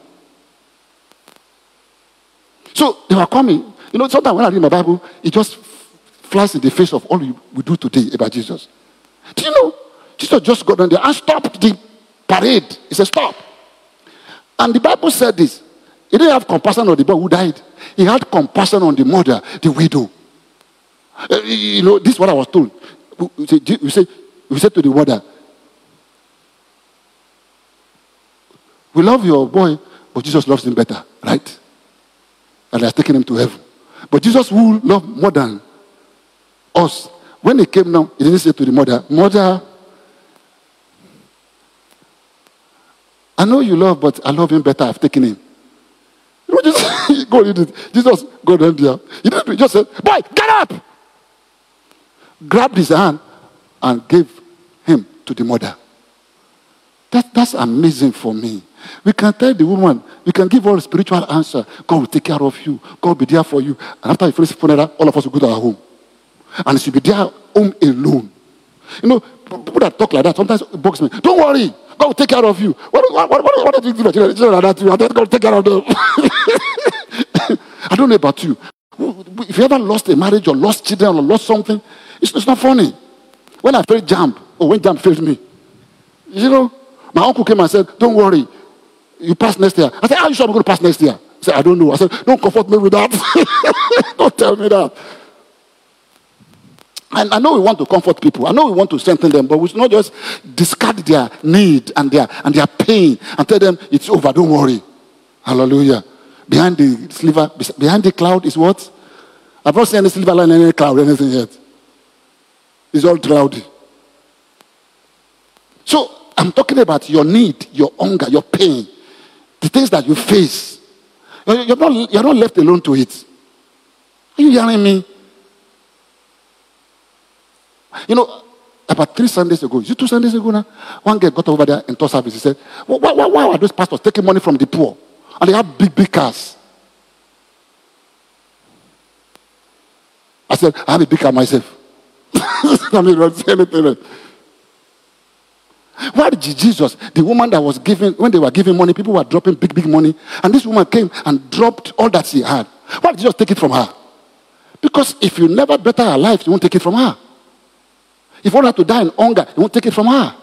So they were coming. You know, sometimes when I read my Bible, it just flies in the face of all we do today about Jesus. Do you know? Jesus just got on there and stopped the parade. He said, stop. And the Bible said this. He didn't have compassion on the boy who died. He had compassion on the mother, the widow. Uh, you know, this is what I was told. We said, we said, we said to the mother, we love your boy, but Jesus loves him better, right? And they are taking him to heaven. But Jesus, who loved more than us, when he came now, he didn't say to the mother, mother, I know you love, but I love him better. I've taken him. You know, just go read it. Jesus, go down there. He didn't. He just said, boy, get up! Grabbed his hand and gave him to the mother. That, that's amazing for me. We can tell the woman, we can give her a spiritual answer. God will take care of you. God will be there for you. And after you finish the funeral, all of us will go to our home. And she'll be there home alone. You know, people that talk like that, sometimes it bugs me. Don't worry. God will take care of you. What, what, what, what, what do you do to your children like that? I don't God will take care of them. I don't know about you. If you ever lost a marriage or lost children or lost something, it's, it's not funny. When I failed jump, or when jump failed me, you know, my uncle came and said, don't worry, you pass next year. I said, are you sure I'm going to pass next year? He said, I don't know. I said, don't comfort me with that. Don't tell me that. And I know we want to comfort people. I know we want to strengthen them, but we should not just discard their need and their and their pain and tell them it's over. Don't worry. Hallelujah. Behind the silver, behind the cloud is what? I've not seen any silver line, any cloud, anything yet. It's all cloudy. So I'm talking about your need, your hunger, your pain, the things that you face. You're not, you're not left alone to it. Are you hearing me? You know, about three Sundays ago, is it two Sundays ago now? One guy got over there in Toss Service. He said, why, why, why are those pastors taking money from the poor? And they have big, big cars. I said, I have a big car myself. I mean, don't say anything. Why did Jesus, the woman that was giving, when they were giving money, people were dropping big, big money. And this woman came and dropped all that she had. Why did Jesus take it from her? Because if you never better her life, you won't take it from her. If you want her to die in hunger, you won't take it from her.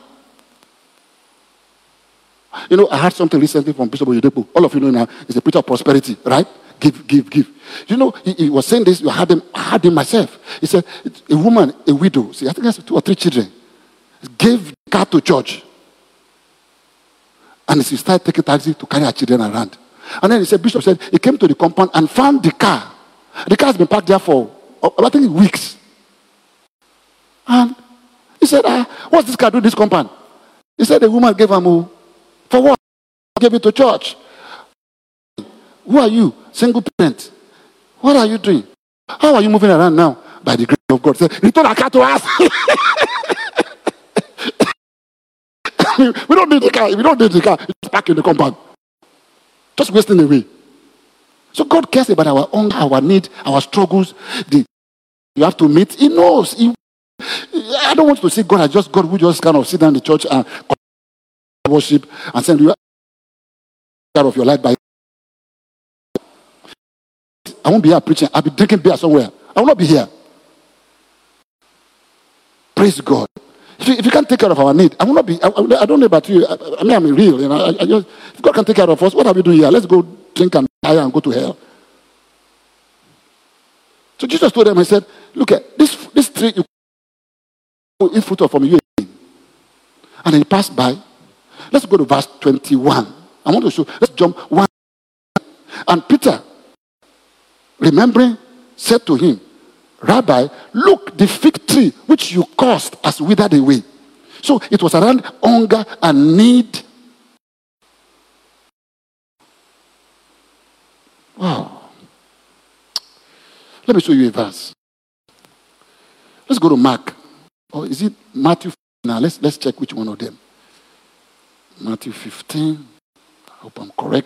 You know, I heard something recently from Bishop Oyedepo. All of you know now, he's a preacher of prosperity, right? Give, give, give. You know, he, he was saying this, I heard him, I heard him myself. He said, a woman, a widow, see, I think he has two or three children, gave the car to church. And she started taking taxi to carry her children around. And then he said, Bishop said, he came to the compound and found the car. The car has been parked there for, I think, weeks. And he said, ah, what's this car doing this compound? He said, the woman gave him, oh, for what? Gave it to church. Who are you? Single parent. What are you doing? How are you moving around now? By the grace of God. He said, return our car to us. We don't need the car. We don't need the car. Just park in the compound. Just wasting away. So God cares about our own, our need, our struggles. The you have to meet. He knows. He, I don't want to see God as just God who just kind of sit down in the church and worship and send you out of your life by. I won't be here preaching. I'll be drinking beer somewhere. I will not be here. Praise God. If you, if you can't take care of our need, I will not be. I, I don't know about you. I, I mean, I'm real. You know, I, I just, if God can take care of us, what are we doing here? Let's go drink and die and go to hell. So Jesus told them, he said, look at this, this tree, you eat fruit of from you. And he passed by. Let's go to verse twenty-one. I want to show, let's jump one. And Peter, remembering, said to him, Rabbi, look, the fig tree which you caused has withered away. So it was around hunger and need. Wow. Let me show you a verse. Let's go to Mark. Or is it Matthew? Now let's let's check which one of them. Matthew fifteen. I hope I'm correct.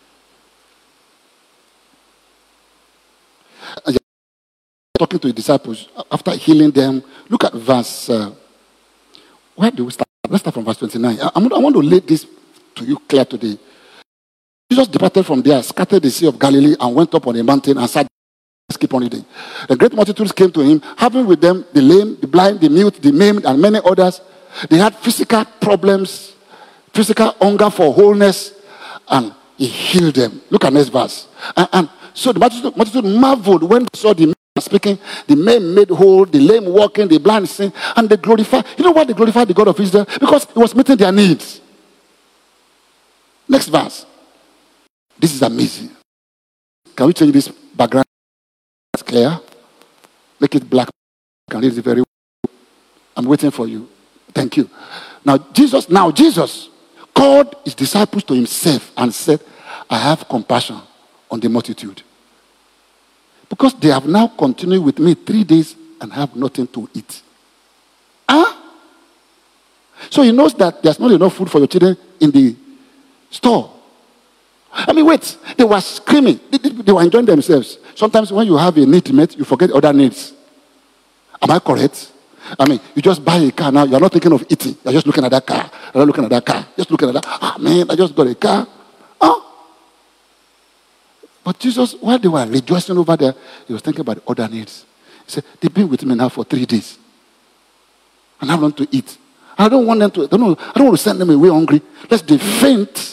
Talking to the disciples after healing them. Look at verse. Uh, where do we start? Let's start from verse twenty-nine. I, I want to lay this to you clear today. Jesus departed from there, scattered the sea of Galilee, and went up on a mountain and sat. Keep on reading. The great multitudes came to him, having with them the lame, the blind, the mute, the maimed, and many others. They had physical problems, physical hunger for wholeness, and he healed them. Look at next verse. And, and so the multitude, multitude marveled when they saw the man speaking, the man made whole, the lame walking, the blind seeing, and they glorified. You know why they glorified the God of Israel? Because he was meeting their needs. Next verse. This is amazing. Can we change this background? It's clear. Make it black. Can read it very well. I'm waiting for you. Thank you. Now Jesus, now Jesus called his disciples to himself and said, I have compassion on the multitude. Because they have now continued with me three days and have nothing to eat. Huh? So he knows that there's not enough food for your children in the store. I mean, wait, they were screaming. They, they, they were enjoying themselves. Sometimes when you have a need met, you forget other needs. Am I correct? I mean, you just buy a car now, you're not thinking of eating. You're just looking at that car. You're not looking at that car. Just looking at that. Ah, man, I just got a car. Oh. But Jesus, while they were rejoicing over there, he was thinking about other needs. He said, they've been with me now for three days. And I have nothing to eat. I don't want them to, I don't, know, I don't want to send them away hungry. Lest they faint.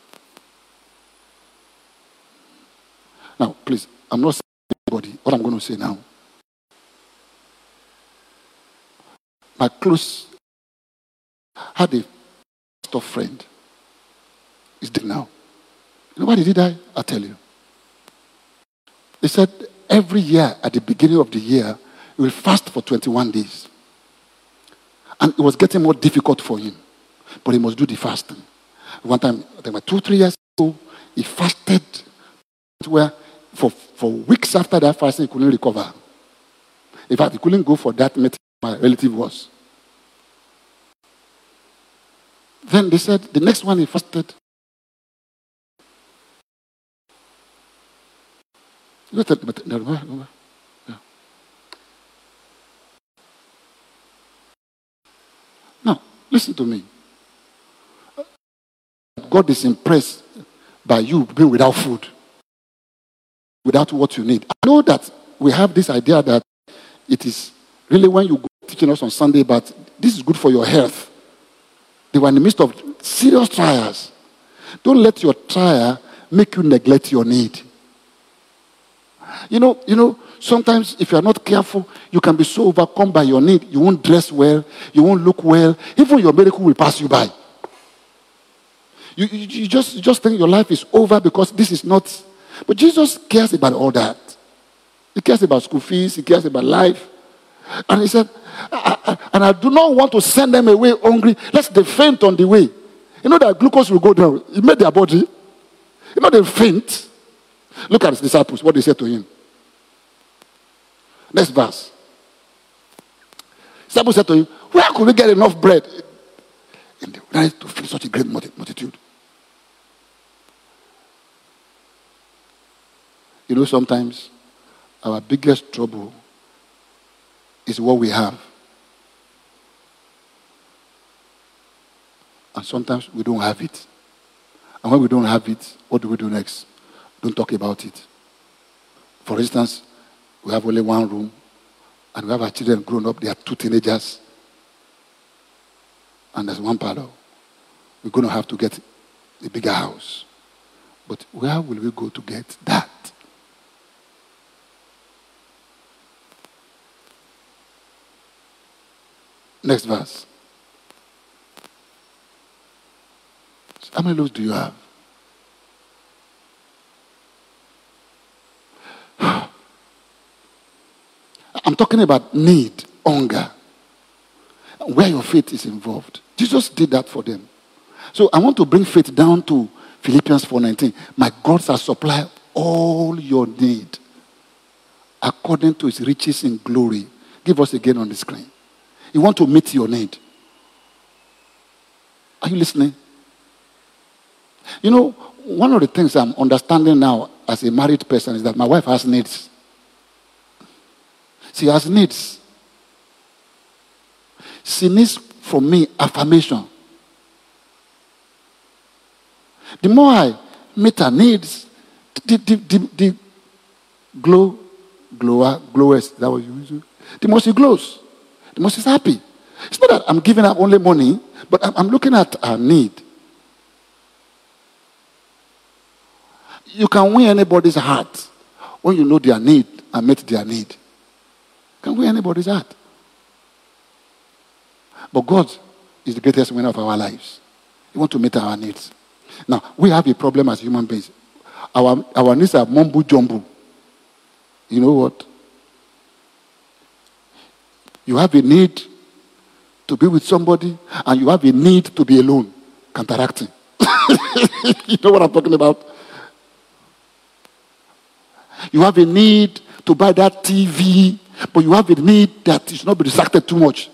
Now, please, I'm not saying anybody what I'm going to say now. My close had a pastor friend. He's dead now. You know why did he die? I'll tell you. He said every year at the beginning of the year, he will fast for twenty-one days. And it was getting more difficult for him. But he must do the fasting. One time, I think about two, three years ago, he fasted where For, for weeks after that fasting, he couldn't recover. In fact, he couldn't go for that meeting my relative was. Then they said, the next one he fasted. Now, listen to me. God is impressed by you being without food. Without what you need. I know that we have this idea that it is really when you go teaching us on Sunday, but this is good for your health. They were in the midst of serious trials. Don't let your trial make you neglect your need. You know, you know, sometimes if you are not careful, you can be so overcome by your need. You won't dress well, you won't look well. Even your miracle will pass you by. You, you, you, just, you just think your life is over because this is not. But Jesus cares about all that. He cares about school fees. He cares about life. And he said, I, I, and I do not want to send them away hungry, lest they faint on the way. You know that glucose will go down. He made their body. You know they faint. Look at his disciples, what they said to him. Next verse. Disciples said to him, where could we get enough bread? And they wanted to feed such a great multitude. You know, sometimes our biggest trouble is what we have. And sometimes we don't have it. And when we don't have it, what do we do next? Don't talk about it. For instance, we have only one room, and we have our children grown up. They are two teenagers, and there's one parlor. We're going to have to get a bigger house. But where will we go to get that? Next verse. How many loaves do you have? I'm talking about need, hunger, where your faith is involved. Jesus did that for them. So I want to bring faith down to Philippians four nineteen. My God shall supply all your need according to his riches in glory. Give us again on the screen. You want to meet your need. Are you listening? You know, one of the things I'm understanding now as a married person is that my wife has needs. She has needs. She needs from me affirmation. The more I meet her needs, the, the, the, the glow, glower, glowers, that what you use? The more she glows, the more she's happy. It's not that I'm giving her only money, but I'm, I'm looking at her need. You can win anybody's heart when you know their need and meet their need. You can win anybody's heart. But God is the greatest winner of our lives. He wants to meet our needs. Now, we have a problem as human beings. Our, our needs are mumbo jumbo. You know what? You have a need to be with somebody, and you have a need to be alone, counteracting. You know what I'm talking about? You have a need to buy that T V, but you have a need that you should not be distracted too much.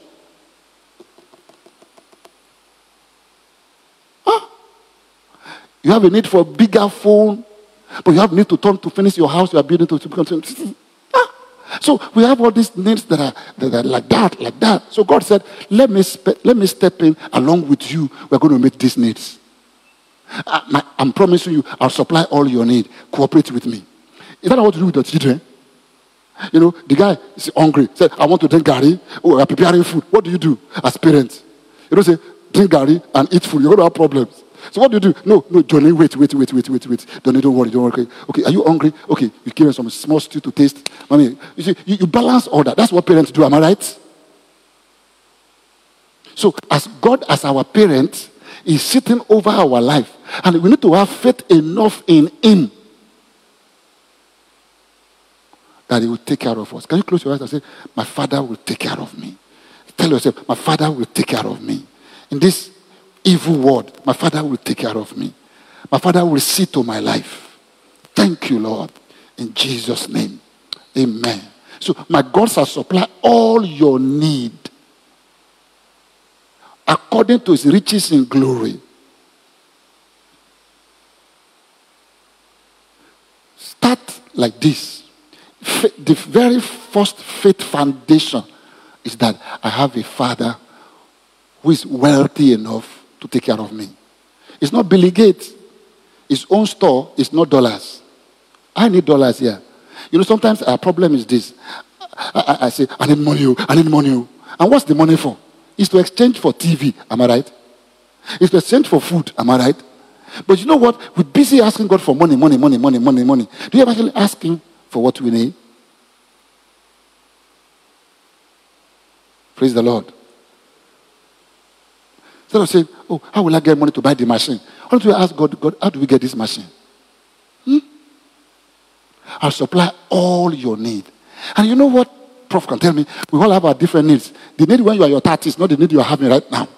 Huh? You have a need for a bigger phone, but you have a need to turn to finish your house you are building to. to ah. So we have all these needs that are, that are like that, like that. So God said, let me, spe- let me step in along with you. We're going to meet these needs. I, my, I'm promising you, I'll supply all your need. Cooperate with me. Is that what to do with the children? You know, the guy is hungry. Said, I want to drink garri. Oh, I'm preparing food. What do you do as parents? You don't say, drink garri and eat food. You're going to have problems. So what do you do? No, no, Johnny, wait, wait, wait, wait, wait, wait. Don't, don't worry, don't worry. Okay, are you hungry? Okay, you give him some small stew to taste. Mommy, you see, you, you balance all that. That's what parents do, am I right? So as God, as our parent, is sitting over our life. And we need to have faith enough in him that he will take care of us. Can you close your eyes and say, my Father will take care of me? Tell yourself, my Father will take care of me. In this evil world, my Father will take care of me. My Father will see to my life. Thank you, Lord. In Jesus' name. Amen. So my God shall supply all your need according to his riches in glory. Start like this. The very first faith foundation is that I have a Father who is wealthy enough to take care of me. It's not Billy Gates. His own store is not dollars. I need dollars here. You know, sometimes our problem is this. I, I, I say, I need money. I need money. And what's the money for? It's to exchange for T V. Am I right? It's to exchange for food. Am I right? But you know what? We're busy asking God for money, money, money, money, money, money. Do you ever actually ask him for what we need? Praise the Lord. Instead of saying, oh, how will I get money to buy the machine? Why don't you ask God, God, how do we get this machine? Hmm? I'll supply all your need. And you know what? Prof can tell me, we all have our different needs. The need when you are your thirties, not the need you are having right now.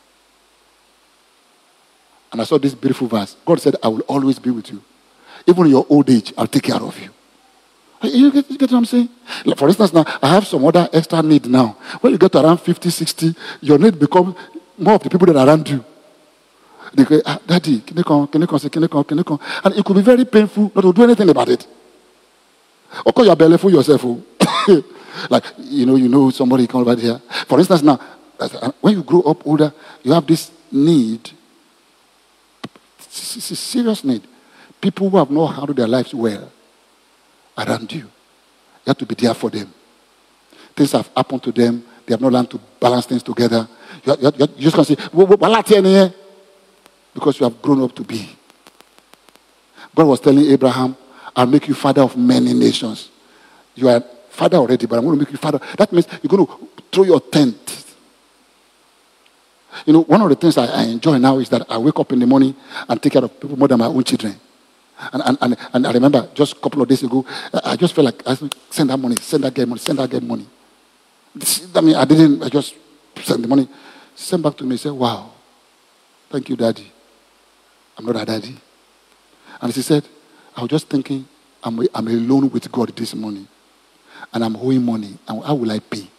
And I saw this beautiful verse. God said, I will always be with you. Even in your old age, I'll take care of you. You get, you get what I'm saying? Like for instance, now, I have some other extra need now. When you get to around fifty, sixty, your need becomes more of the people that are around you. They go, ah, Daddy, can you come, can you come, can you come, can you come? And it could be very painful not to do anything about it. Of course, you're belly full yourself. Oh. Like, you know, you know somebody come over here. For instance, now, when you grow up older, you have this need. It's a serious need. People who have not handled their lives well around you. You have to be there for them. Things have happened to them. They have not learned to balance things together. You, you, you just can't say, because you have grown up to be. God was telling Abraham, I'll make you father of many nations. You are father already, but I'm going to make you father. That means you're going to throw your tent. You know, one of the things I, I enjoy now is that I wake up in the morning and take care of people more than my own children. And, and, and, and I remember just a couple of days ago, I just felt like I said, send that money, send that guy money, send that guy money. This, I mean, I didn't, I just sent the money. Send back to me, say, wow, thank you, Daddy. I'm not a daddy. And she said, I was just thinking, I'm, I'm alone with God this morning. And I'm owing money. And how will I pay?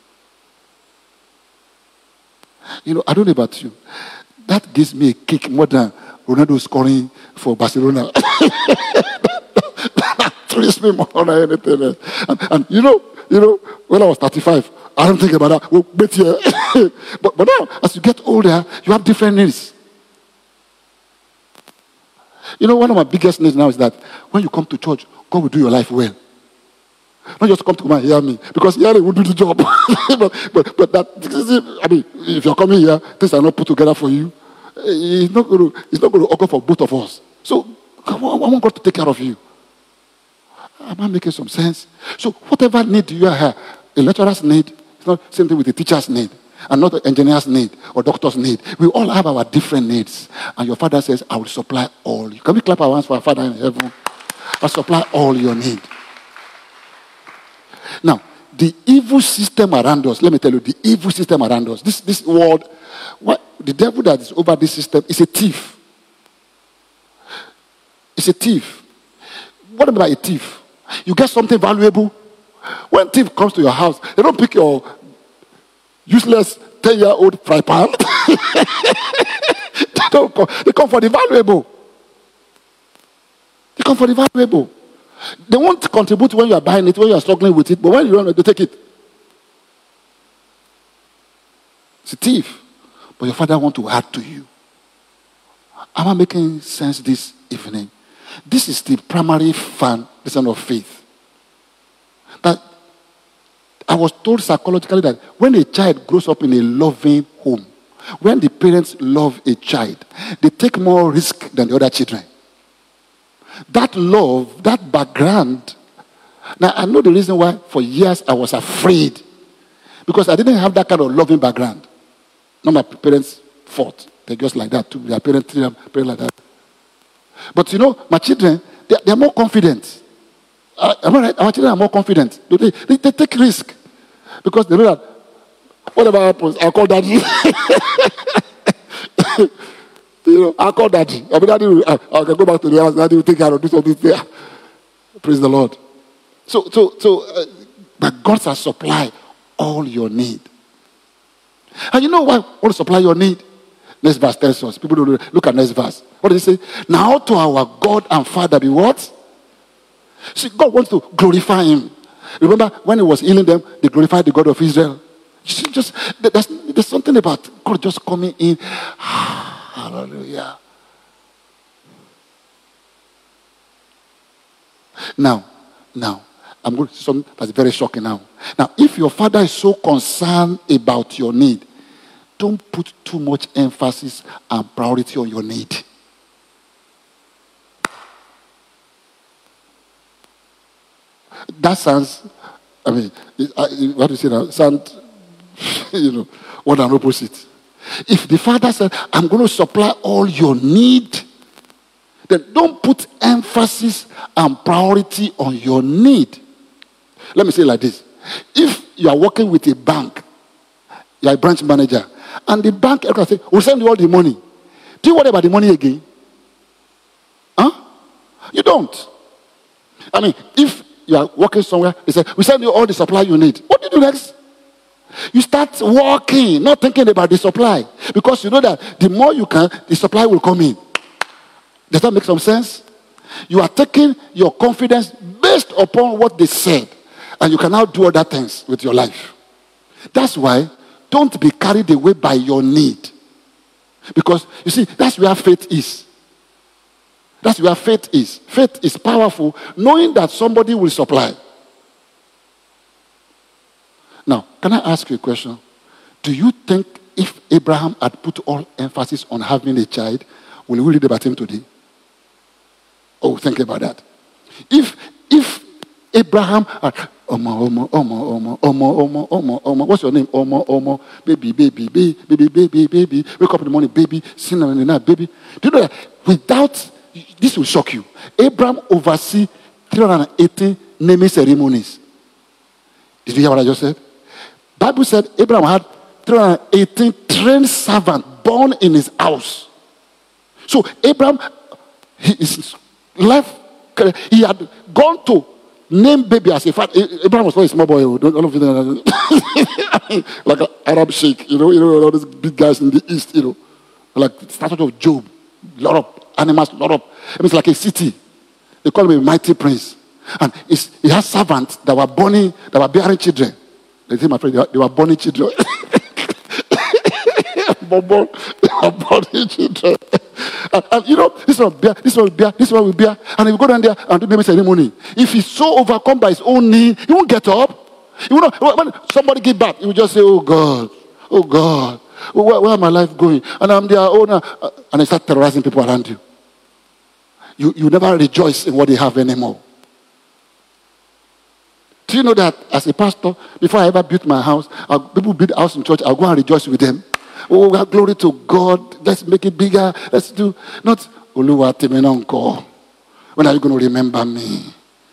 You know, I don't know about you. That gives me a kick more than Ronaldo scoring for Barcelona. That thrills me more than anything else. And, and you know, you know, when I was thirty-five, I don't think about that. Well, wait here. but, but now, as you get older, you have different needs. You know, one of my biggest needs now is that when you come to church, God will do your life well. Not just come to come and hear me, because hearing will do the job. but, but, but that, I mean, if you're coming here, things are not put together for you. It's not going to, it's not going to occur for both of us. So, I want God to take care of you. Am I making some sense? So, whatever need you have, a lecturer's need, it's not the same thing with a teacher's need, and not an engineer's need or doctor's need. We all have our different needs. And your Father says, I will supply all. Can we clap our hands for our Father in heaven? I'll supply all your need. Now, the evil system around us, let me tell you, the evil system around us, this, this world, what, the devil that is over this system is a thief. It's a thief. What about a thief? You get something valuable. When a thief comes to your house, they don't pick your useless ten-year-old fry pan. they, don't come, they come for the valuable. They come for the valuable. They won't contribute when you are buying it, when you are struggling with it, but when you don't, they take it. It's a thief. But your Father wants to add to you. Am I making sense this evening? This is the primary foundation of faith. That I was told psychologically that when a child grows up in a loving home, when the parents love a child, they take more risk than the other children. That love, that background. Now, I know the reason why for years I was afraid. Because I didn't have that kind of loving background. Not my parents' fault. They're just like that too. Their parents treat them like that. But you know, my children, they, they are more confident. Uh, am I right? Our children are more confident. They, they, they take risk. Because they know that whatever happens, I'll call daddy. You know, I'll call daddy. I mean, daddy will, I, I can go back to the house. Daddy will take care of do something there. Praise the Lord. So, so, so, uh, but God shall supply all your need. And you know why I want to supply your need? Next verse tells us. People don't know. Look at next verse. What does it say? Now to our God and Father be what? See, God wants to glorify him. Remember when he was healing them, they glorified the God of Israel. Just, there's, there's something about God just coming in. Hallelujah. Now, now, I'm going to say something that's very shocking now. Now, if your Father is so concerned about your need, don't put too much emphasis and priority on your need. That sounds, I mean, it, I, what do you say now? Sound, you know, one and opposite. If the father said, I'm going to supply all your need, then don't put emphasis and priority on your need. Let me say it like this. If you are working with a bank, you are a branch manager, and the bank say, we'll send you all the money. Do you worry about the money again? Huh? You don't. I mean, if you are working somewhere, they say, we send you all the supply you need. What do you do next? You start working, not thinking about the supply. Because you know that the more you can, the supply will come in. Does that make some sense? You are taking your confidence based upon what they said. And you can now do other things with your life. That's why, don't be carried away by your need. Because, you see, that's where faith is. That's where faith is. Faith is powerful, knowing that somebody will supply. Now, can I ask you a question? Do you think if Abraham had put all emphasis on having a child, will we read about him today? Oh, think about that. If if Abraham had, Omo, Omo, Omo, Omo, Omo, Omo, Omo, Omo, what's your name? Omo, Omo, baby, baby, baby, baby, baby, baby, wake up in the morning, baby, sin in the night, baby. Do you know that without, this will shock you, Abraham oversee three hundred eighty naming ceremonies. Did you hear what I just said? Bible said Abraham had three hundred eighteen trained servants born in his house. So Abraham, he is life, he had gone to name baby as a father. Abraham was not a small boy. All of you, like an Arab sheikh, you know, you know, all these big guys in the east, you know, like the statue of Job, a lot of animals, a lot of. It means like a city. They call him a mighty prince, and he has servants that were born, that were bearing children. They say, my friend, they were born children. born, born, they were born children. And, and you know, this one will bear, this one will bear, this one will bear. And he will go down there and do baby ceremony. If he's so overcome by his own need, he won't get up. He will not, when somebody give back, he will just say, oh God, oh God, where, where am my life going? And I'm their owner. And they start terrorizing people around you. You, you never rejoice in what they have anymore. Do you know that as a pastor, before I ever built my house, I'll, people build a house in church, I'll go and rejoice with them. Oh, glory to God. Let's make it bigger. Let's do, not, Oluwa Temenonko. When are you going to remember me?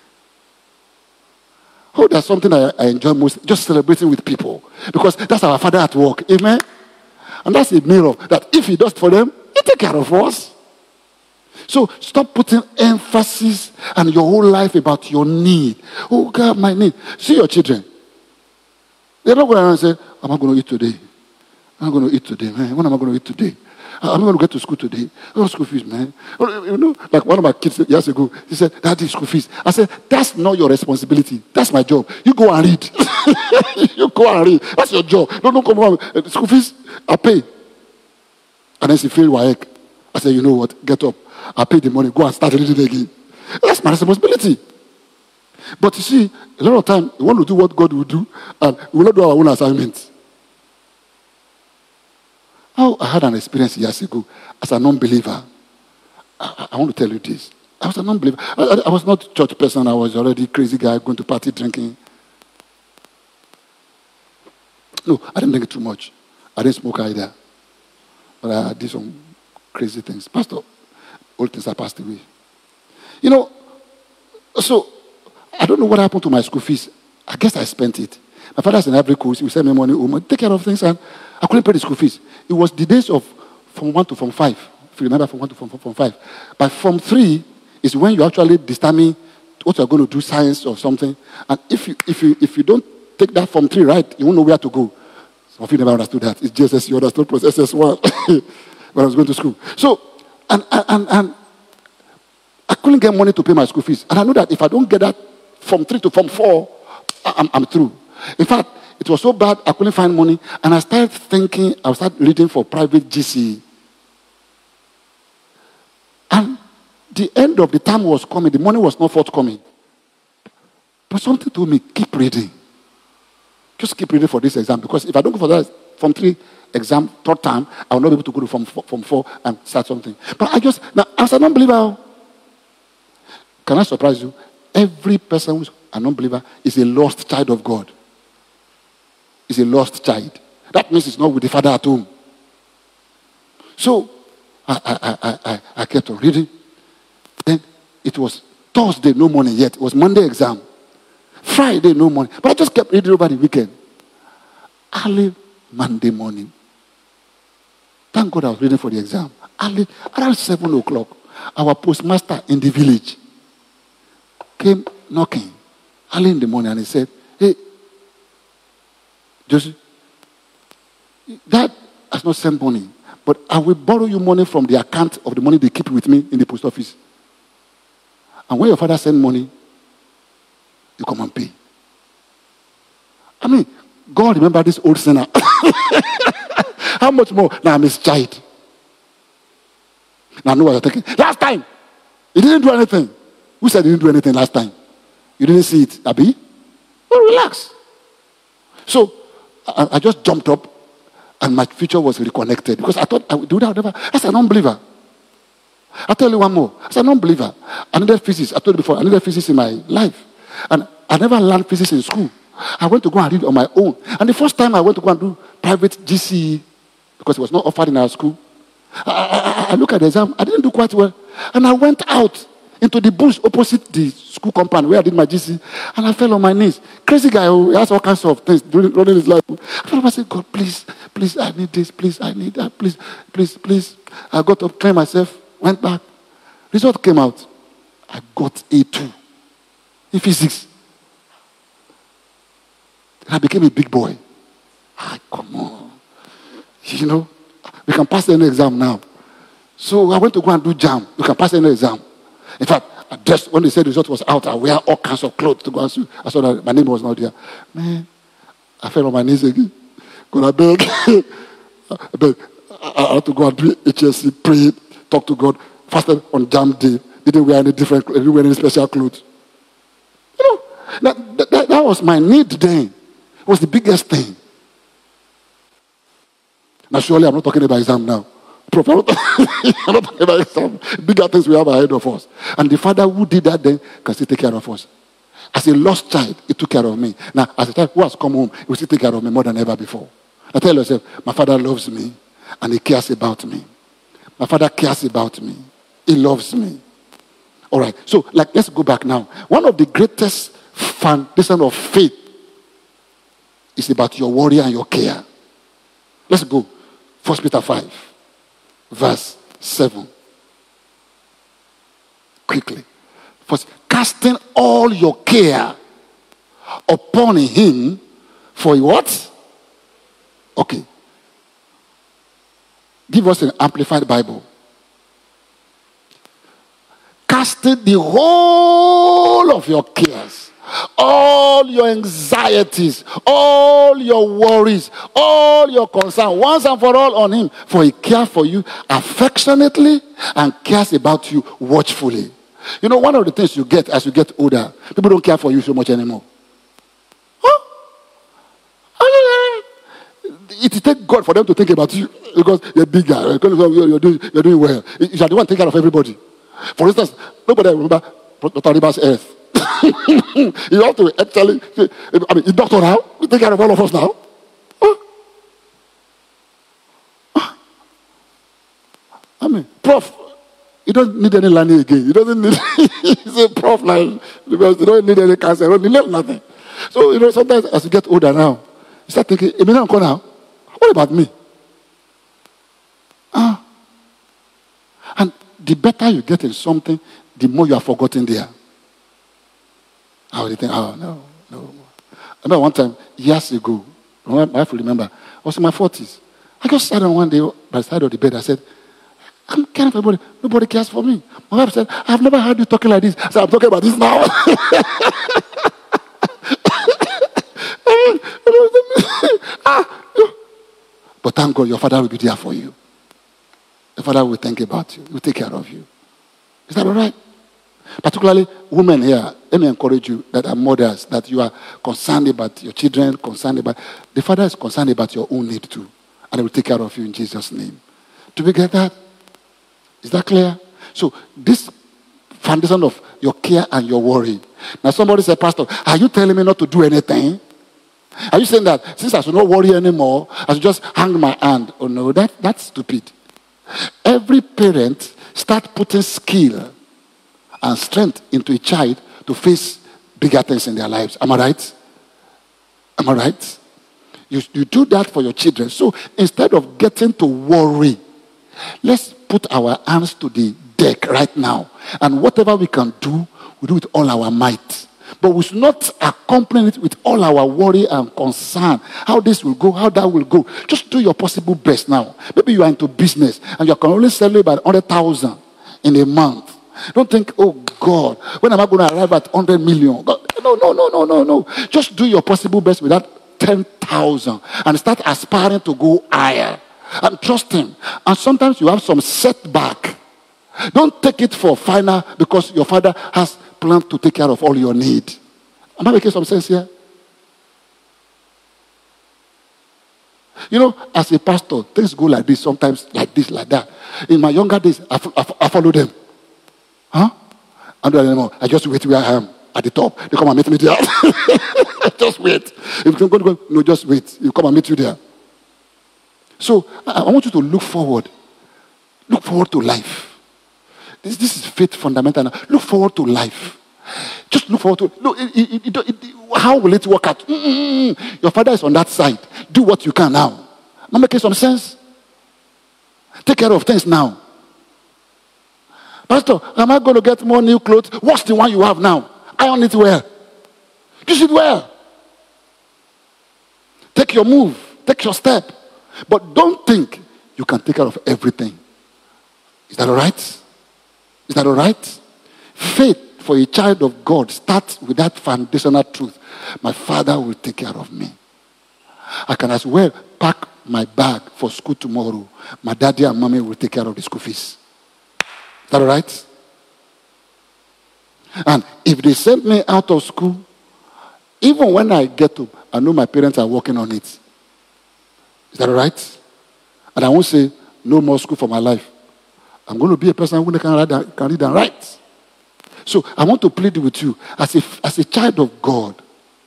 Oh, that's something I, I enjoy most, just celebrating with people. Because that's our Father at work. Amen? And that's a mirror that if he does for them, he take care of us. So stop putting emphasis on your whole life about your need. Oh, God, my need. See your children. They're not going to say, am I going to eat today? I'm going to eat today, man. When am I going to eat today? I'm going to get to school today. Oh, school fees, man. You know, like one of my kids years ago, he said, Daddy, school fees. I said, that's not your responsibility. That's my job. You go and read. You go and read. That's your job. Don't, don't come around. School fees, I pay. And then she failed W A E C. I said, you know what? Get up. I pay the money. Go and start reading again. That's my responsibility. But you see, a lot of time, we want to do what God will do, and we will not do our own assignments. Oh, I had an experience years ago as a non-believer. I, I want to tell you this. I was a non-believer. I, I, I was not a church person. I was already a crazy guy going to party, drinking. No, I didn't drink too much. I didn't smoke either. But I did some crazy things. Pastor, all things are passed away. You know, so I don't know what happened to my school fees. I guess I spent it. My father's in Ivory Coast. He would send me money home, take care of things, and I couldn't pay the school fees. It was the days of from one to from five. If you remember, from one to from, from, from five. But from three is when you actually determine what you're going to do, science or something. And if you if you if you don't take that from three right, you won't know where to go. Some of you never understood that. It's just as you understood plus S S one when I was going to school. So and and and I couldn't get money to pay my school fees. And I know that if I don't get that from three to from four, I'm, I'm through. In fact, it was so bad, I couldn't find money. And I started thinking, I started reading for private G C E. And the end of the term was coming. The money was not forthcoming. But something told me, keep reading. Just keep reading for this exam. Because if I don't go for that from three exam, third time, I will not be able to go to from four, from four and start something. But I just, now, as a non-believer, can I surprise you? Every person who's a non-believer is a lost child of God. Is a lost child. That means it's not with the father at home. So I, I, I, I, I kept on reading. Then it was Thursday, no money yet. It was Monday exam. Friday, no money. But I just kept reading over the weekend. Early Monday morning. Thank God I was reading for the exam. Early, around seven o'clock, our postmaster in the village came knocking early in the morning and he said, hey, Josie, Dad has not sent money, but I will borrow you money from the account of the money they keep with me in the post office. And when your father sends money, you come and pay. I mean, God remember this old sinner. How much more? Now I'm his child. Now I know what you're thinking. Last time, he didn't do anything. Who said he didn't do anything last time? You didn't see it, Abi? Well, relax. So I, I just jumped up and my future was reconnected because I thought I would do that. Whatever. As an unbeliever. I'll tell you one more. As an unbeliever, I needed physics. I told you before, I needed physics in my life. And I never learned physics in school. I went to go and read on my own. And the first time I went to go and do private G C E, because it was not offered in our school, I, I, I look at the exam. I didn't do quite well. And I went out into the bush opposite the school compound where I did my G C E. And I fell on my knees. Crazy guy who has all kinds of things during running his life. I fell on my knees. God, please, please, I need this. Please, I need that. Please, please, please. I got up, cleaned myself, went back. Result came out. I got A two in physics. And I became a big boy. Ah, come on. You know, we can pass any exam now. So I went to go and do jam. We can pass any exam. In fact, I dressed, when they said the result was out, I wear all kinds of clothes to go and see. I saw that my name was not there. Man, I fell on my knees again. God, I beg. I beg. I had to go and do H S C, pray, talk to God. Fasted on jam day. Didn't wear any different, didn't wear any special clothes. You know, that, that, that was my need then. It was the biggest thing. Now, surely I'm not talking about exam now. I'm not talking about exam. Bigger things we have ahead of us. And the Father who did that then can still take care of us. As a lost child, he took care of me. Now, as a child who has come home, he will still take care of me more than ever before. Now tell yourself, my Father loves me and he cares about me. My Father cares about me. He loves me. All right. So, like, let's go back now. One of the greatest foundation of faith is about your worry and your care. Let's go. First Peter five, verse seven. Quickly. First, casting all your care upon him for what? Okay. Give us an amplified Bible. Casting the whole of your cares, all your anxieties, all your worries, all your concerns, once and for all on him. For he cares for you affectionately and cares about you watchfully. You know, one of the things you get as you get older, people don't care for you so much anymore. Huh? It takes God for them to think about you because you're bigger, you're doing, you're doing well. You are the one taking care of everybody. For instance, nobody remember Doctor Riba's earth. You have to actually, I mean, he's doctor now. He take care of all of us now. Huh? Huh? I mean, prof, he doesn't need any learning again. He doesn't need, he's a prof now. Because he don't need any cancer. He don't need nothing. So, you know, sometimes as you get older now, you start thinking, hey, now now. What about me? Ah. And the better you get in something, the more you are forgotten there. How do you think? Oh, no, no. I remember one time, years ago, my wife will remember, I was in my forties. I just sat on one day by the side of the bed. I said, I'm caring for everybody. Nobody cares for me. My wife said, I've never heard you talking like this. I said, I'm talking about this now. But thank God, your Father will be there for you. The Father will think about you. He will take care of you. Is that all right? Particularly women here, let me encourage you that are mothers, that you are concerned about your children, concerned about... The Father is concerned about your own need too. And He will take care of you in Jesus' name. Do we get that? Is that clear? So this foundation of your care and your worry. Now somebody said, Pastor, are you telling me not to do anything? Are you saying that since I should not worry anymore, I should just hang my hand? Oh no, that, that's stupid. Every parent start putting skill and strength into a child to face bigger things in their lives. Am I right? Am I right? You, you do that for your children. So instead of getting to worry, let's put our hands to the deck right now. And whatever we can do, we do with all our might. But we should not accompany it with all our worry and concern. How this will go, how that will go. Just do your possible best now. Maybe you are into business and you can only sell about one hundred thousand in a month. Don't think, oh God, when am I going to arrive at one hundred million? God, no, no, no, no, no, no. Just do your possible best with that ten thousand and start aspiring to go higher. And trust him. And sometimes you have some setback. Don't take it for final because your father has planned to take care of all your need. Am I making some sense here? You know, as a pastor, things go like this, sometimes like this, like that. In my younger days, I, I, I follow them. Huh? I don't know. I just wait where I am at the top. They come and meet me there. Just wait. If you go, go, no, just wait. You come and meet you there. So I, I want you to look forward. Look forward to life. This, this is faith fundamental. Look forward to life. Just look forward to look. It, it, it, it, how will it work out? Mm-mm. Your father is on that side. Do what you can now. Am I making some sense? Take care of things now. Pastor, am I going to get more new clothes? What's the one you have now? Iron it well. Use it well. Take your move. Take your step. But don't think you can take care of everything. Is that all right? Is that all right? Faith for a child of God starts with that foundational truth. My father will take care of me. I can as well pack my bag for school tomorrow. My daddy and mommy will take care of the school fees. Is that all right? And if they send me out of school, even when I get up, I know my parents are working on it. Is that all right? And I won't say, no more school for my life. I'm going to be a person who can read and, can read and write. So I want to plead with you, as a, as a child of God,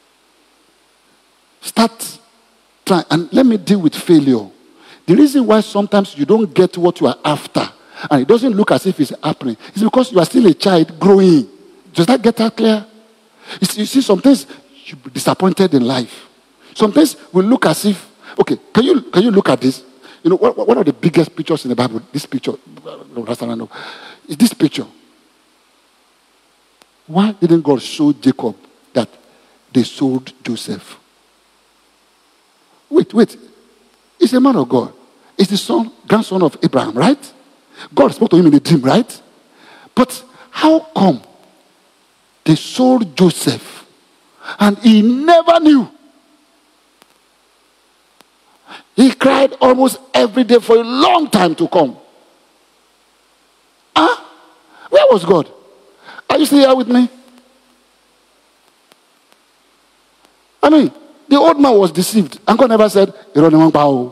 start trying, and let me deal with failure. The reason why sometimes you don't get what you are after, and it doesn't look as if it's happening, is because you are still a child growing. Does that get that clear? You see, you see sometimes you'll be disappointed in life. Sometimes we look as if, okay, can you can you look at this? You know, one of the biggest pictures in the Bible, this picture, is this picture. Why didn't God show Jacob that they sold Joseph? Wait, wait. He's a man of God. He's the son, grandson of Abraham, right? God spoke to him in a dream, right? But how come they sold Joseph and he never knew? He cried almost every day for a long time to come. Huh? Where was God? Are you still here with me? I mean, the old man was deceived. And God never said, they are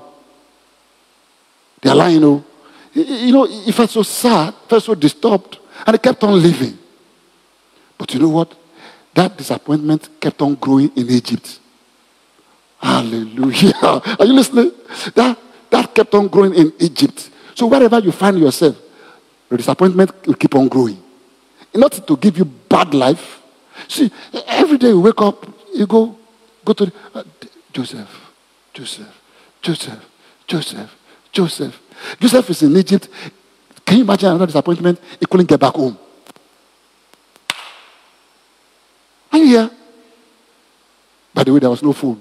lying. You know, you know, he felt so sad, felt so disturbed, and he kept on living. But you know what? That disappointment kept on growing in Egypt. Hallelujah. Are you listening? That, that kept on growing in Egypt. So wherever you find yourself, the disappointment will keep on growing. Not to give you bad life. See, every day you wake up, you go, go to the, uh, Joseph, Joseph, Joseph, Joseph, Joseph. Joseph is in Egypt. Can you imagine another disappointment? He couldn't get back home. Are you here? By the way, there was no phone.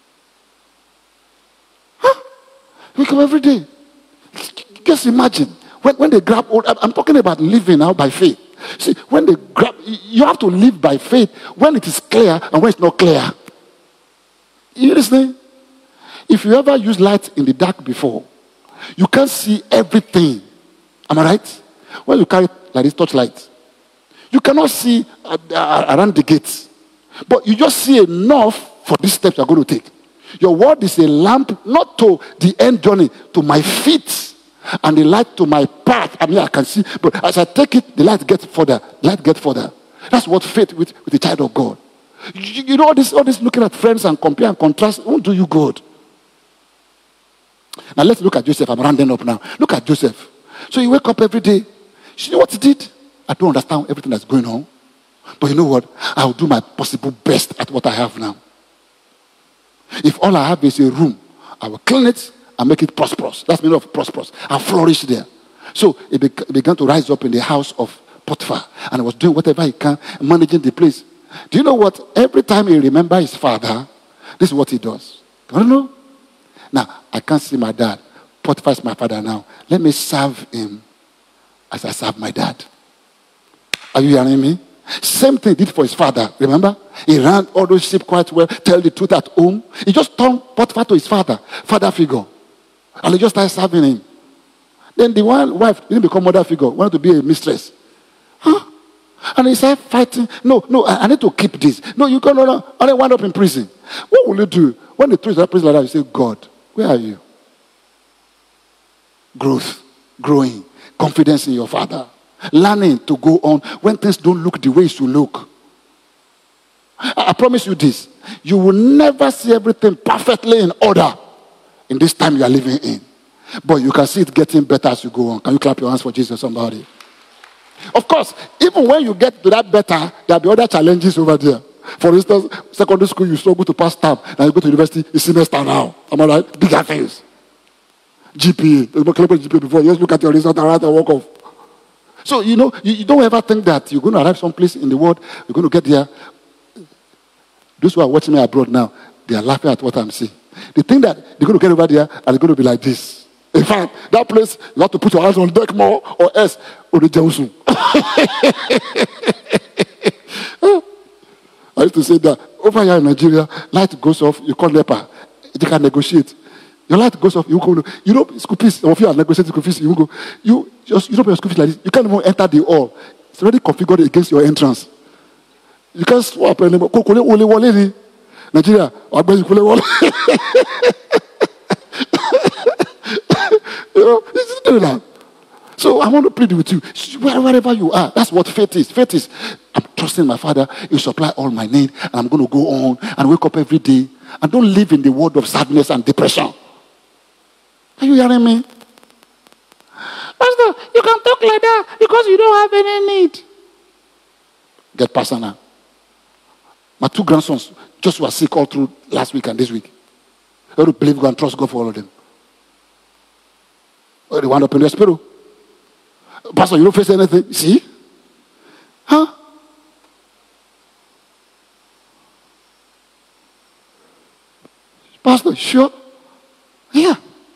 Huh? Wake up every day. Just imagine. When, when they grab hold, I'm talking about living now by faith. See, when they grab, you have to live by faith when it is clear and when it's not clear. You listening? If you ever use light in the dark before, you can't see everything. Am I right? When you carry like this torchlight, you cannot see uh, uh, around the gates, but you just see enough for these steps you're going to take. Your word is a lamp, not to the end journey, to my feet. And the light to my path. I mean, I can see, but as I take it, the light gets further. The light gets further. That's what faith with, with the child of God. You, you know, all this, all this looking at friends and compare and contrast won't do you good. Now let's look at Joseph. I'm rounding up now. Look at Joseph. So you wake up every day. You know what he did? I don't understand everything that's going on. But you know what? I'll do my possible best at what I have now. If all I have is a room, I will clean it and make it prosperous. That's the meaning of prosperous. I'll flourish there. So he began to rise up in the house of Potiphar. And he was doing whatever he can, managing the place. Do you know what? Every time he remembers his father, this is what he does. I don't know. Now, I can't see my dad. Potiphar is my father now. Let me serve him as I serve my dad. Are you hearing me? Same thing he did for his father. Remember? He ran all those sheep quite well, tell the truth at home. He just turned Potiphar to his father, father figure. And he just started serving him. Then the one wife didn't become mother figure, wanted to be a mistress. Huh? And he started fighting. No, no, I, I need to keep this. No, you can't, no, no. And I wound up in prison. What will you do? When they throw you in prison like that, you say, God, where are you? Growth, growing, confidence in your father. Learning to go on when things don't look the way it should look. I, I promise you this. You will never see everything perfectly in order in this time you are living in. But you can see it getting better as you go on. Can you clap your hands for Jesus, somebody? Of course, even when you get to that better, there will be other challenges over there. For instance, secondary school, you struggle to pass term. Now you go to university, it's semester now. Am I right? Bigger things. G P A. There's no G P A before. You just look at your result and write and walk off. So, you know, you, you don't ever think that you're going to arrive someplace in the world, you're going to get there. Those who are watching me abroad now, they are laughing at what I'm saying. They think that they're going to get over there and they're going to be like this. In fact, that place, you have to put your hands on deck more or else. Or the I used to say that over here in Nigeria, light goes off, you call NEPA. You can negotiate. Your light goes off, you go. You know, school fees, some of you are negotiating school fees, you go. You just, you don't pay your school fees like this. You can't even enter the hall. It's already configured against your entrance. You can't swap anymore. Nigeria, I'll bet you kule You know, it's doing that. So I want to plead with you, wherever you are. That's what faith is. Faith is, I'm trusting my Father. He'll supply all my need, and I'm going to go on and wake up every day and don't live in the world of sadness and depression. Are you hearing me? Pastor, you can talk like that because you don't have any need. Get personal. My two grandsons just were sick all through last week and this week. You have to believe God and trust God for all of them. They wound up in the hospital. Pastor, you don't face anything. See? Huh? Pastor, sure? Yeah.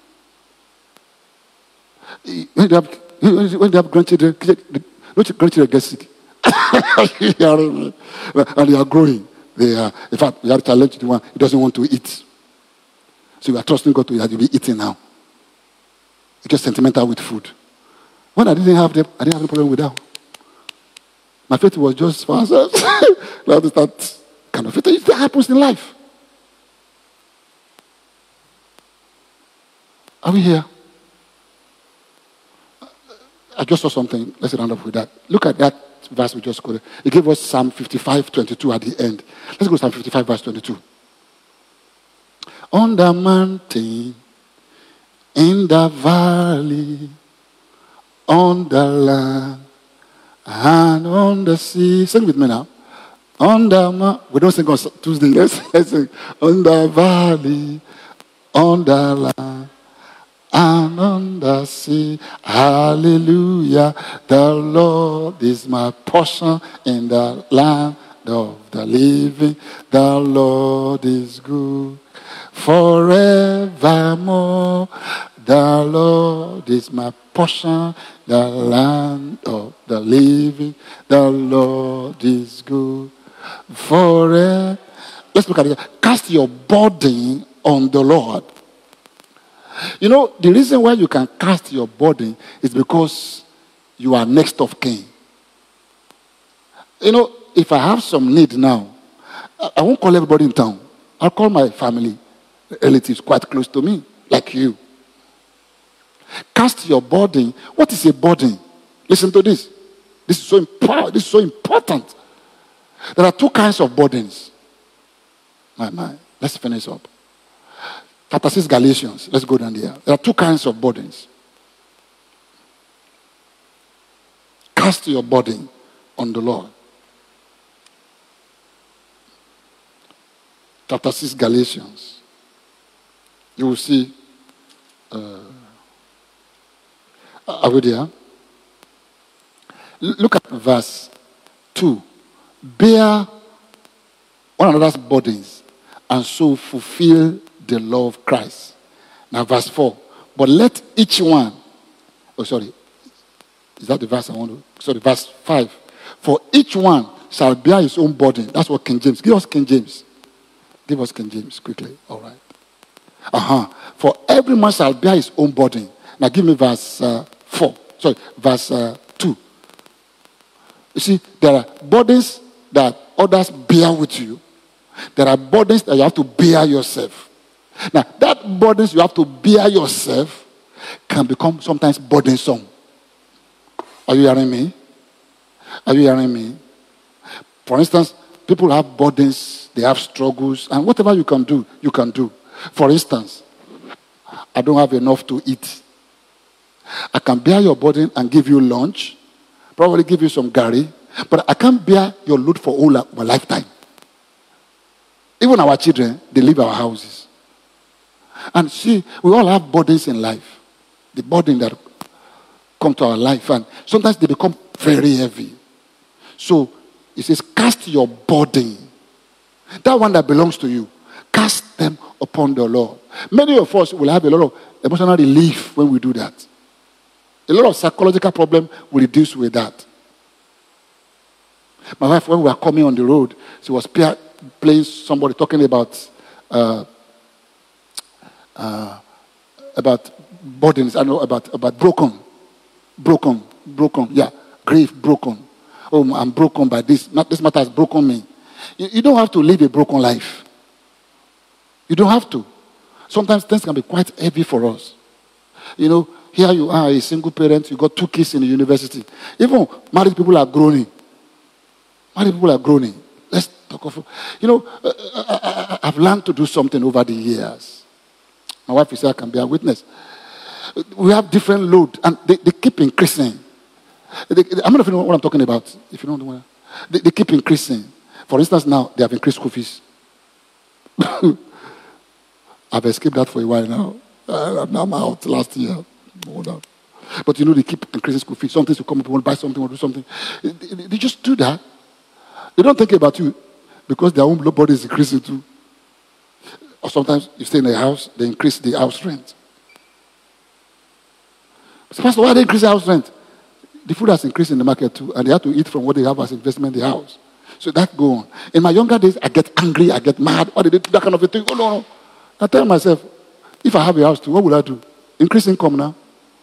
When you have, when you have grandchildren, don't grandchildren get sick? And they are growing. They are, in fact, you have to challenge the one who doesn't want to eat. So you are trusting God to be eating now. You get sentimental with food. When I didn't have them, I didn't have any problem with that. My faith was just for ourselves. That kind of faith. That happens in life. Are we here? I just saw something. Let's round up with that. Look at that verse we just quoted. It gave us Psalm fifty-five, twenty-two at the end. Let's go to Psalm fifty-five, verse twenty-two. On the mountain, in the valley, on the land, and on the sea. Sing with me now. On the mountain. We don't sing on Tuesday. Let's, let's sing. On the valley, on the land, and on the sea. Hallelujah. The Lord is my portion in the land of the living. The Lord is good forevermore. The Lord is my portion, the land of the living. The Lord is good forever. Let's look at it. Cast your burden on the Lord. You know, the reason why you can cast your burden is because you are next of kin. You know, if I have some need now, I won't call everybody in town. I'll call my family, relatives quite close to me, like you. Cast your burden. What is a burden? Listen to this. This is so important. This is so important. There are two kinds of burdens. My, my. Let's finish up. Chapter six, Galatians. Let's go down there. There are two kinds of burdens. Cast your burden on the Lord. Chapter six, Galatians. You will see. Uh, are we there? Look at verse two. Bear one another's burdens and so fulfill the law of Christ. Now verse four. But let each one, oh sorry, is that the verse I want to, sorry, verse five. For each one shall bear his own burden. That's what King James, give us King James. Give us King James quickly, all right. Uh-huh. For every man shall bear his own burden. Now give me verse uh, four, sorry, verse uh, two. You see, there are burdens that others bear with you. There are burdens that you have to bear yourself. Now, that burdens you have to bear yourself can become sometimes burdensome. Are you hearing me? Are you hearing me? For instance, people have burdens, they have struggles, and whatever you can do, you can do. For instance, I don't have enough to eat. I can bear your burden and give you lunch, probably give you some gari, but I can't bear your load for all my lifetime. Even our children, they leave our houses. And see, we all have burdens in life. The burden that come to our life, and sometimes they become very heavy. So, it says, cast your burden. That one that belongs to you, cast them upon the Lord. Many of us will have a lot of emotional relief when we do that. A lot of psychological problem will reduce with that. My wife, when we were coming on the road, she was playing somebody talking about uh, uh, about burdens. I know about about broken, broken, broken. Yeah, grief, broken. Oh, I'm broken by this. Not this matter has broken me. You, you don't have to live a broken life. You don't have to. Sometimes things can be quite heavy for us. You know, here you are, a single parent. You got two kids in the university. Even married people are groaning. Married people are groaning. Let's talk of. You know, uh, I, I, I've learned to do something over the years. My wife is I can be a witness. We have different load, and they, they keep increasing. They, they, I'm not if you know what I'm talking about. If you don't know what they, they keep increasing. For instance, now they have increased school fees. I've escaped that for a while now. Uh, now I'm out last year. Hold on. But you know, they keep increasing school fees. Sometimes you come up, you want to buy something, or do something. They, they, they just do that. They don't think about you because their own body is increasing too. Or sometimes you stay in a house, they increase the house rent. So, Pastor, why they increase the house rent? The food has increased in the market too, and they have to eat from what they have as investment in the house. So that go on. In my younger days, I get angry, I get mad. Why did they do that kind of a thing? Oh, no, no. I tell myself, if I have a house too, what will I do? Increase income now.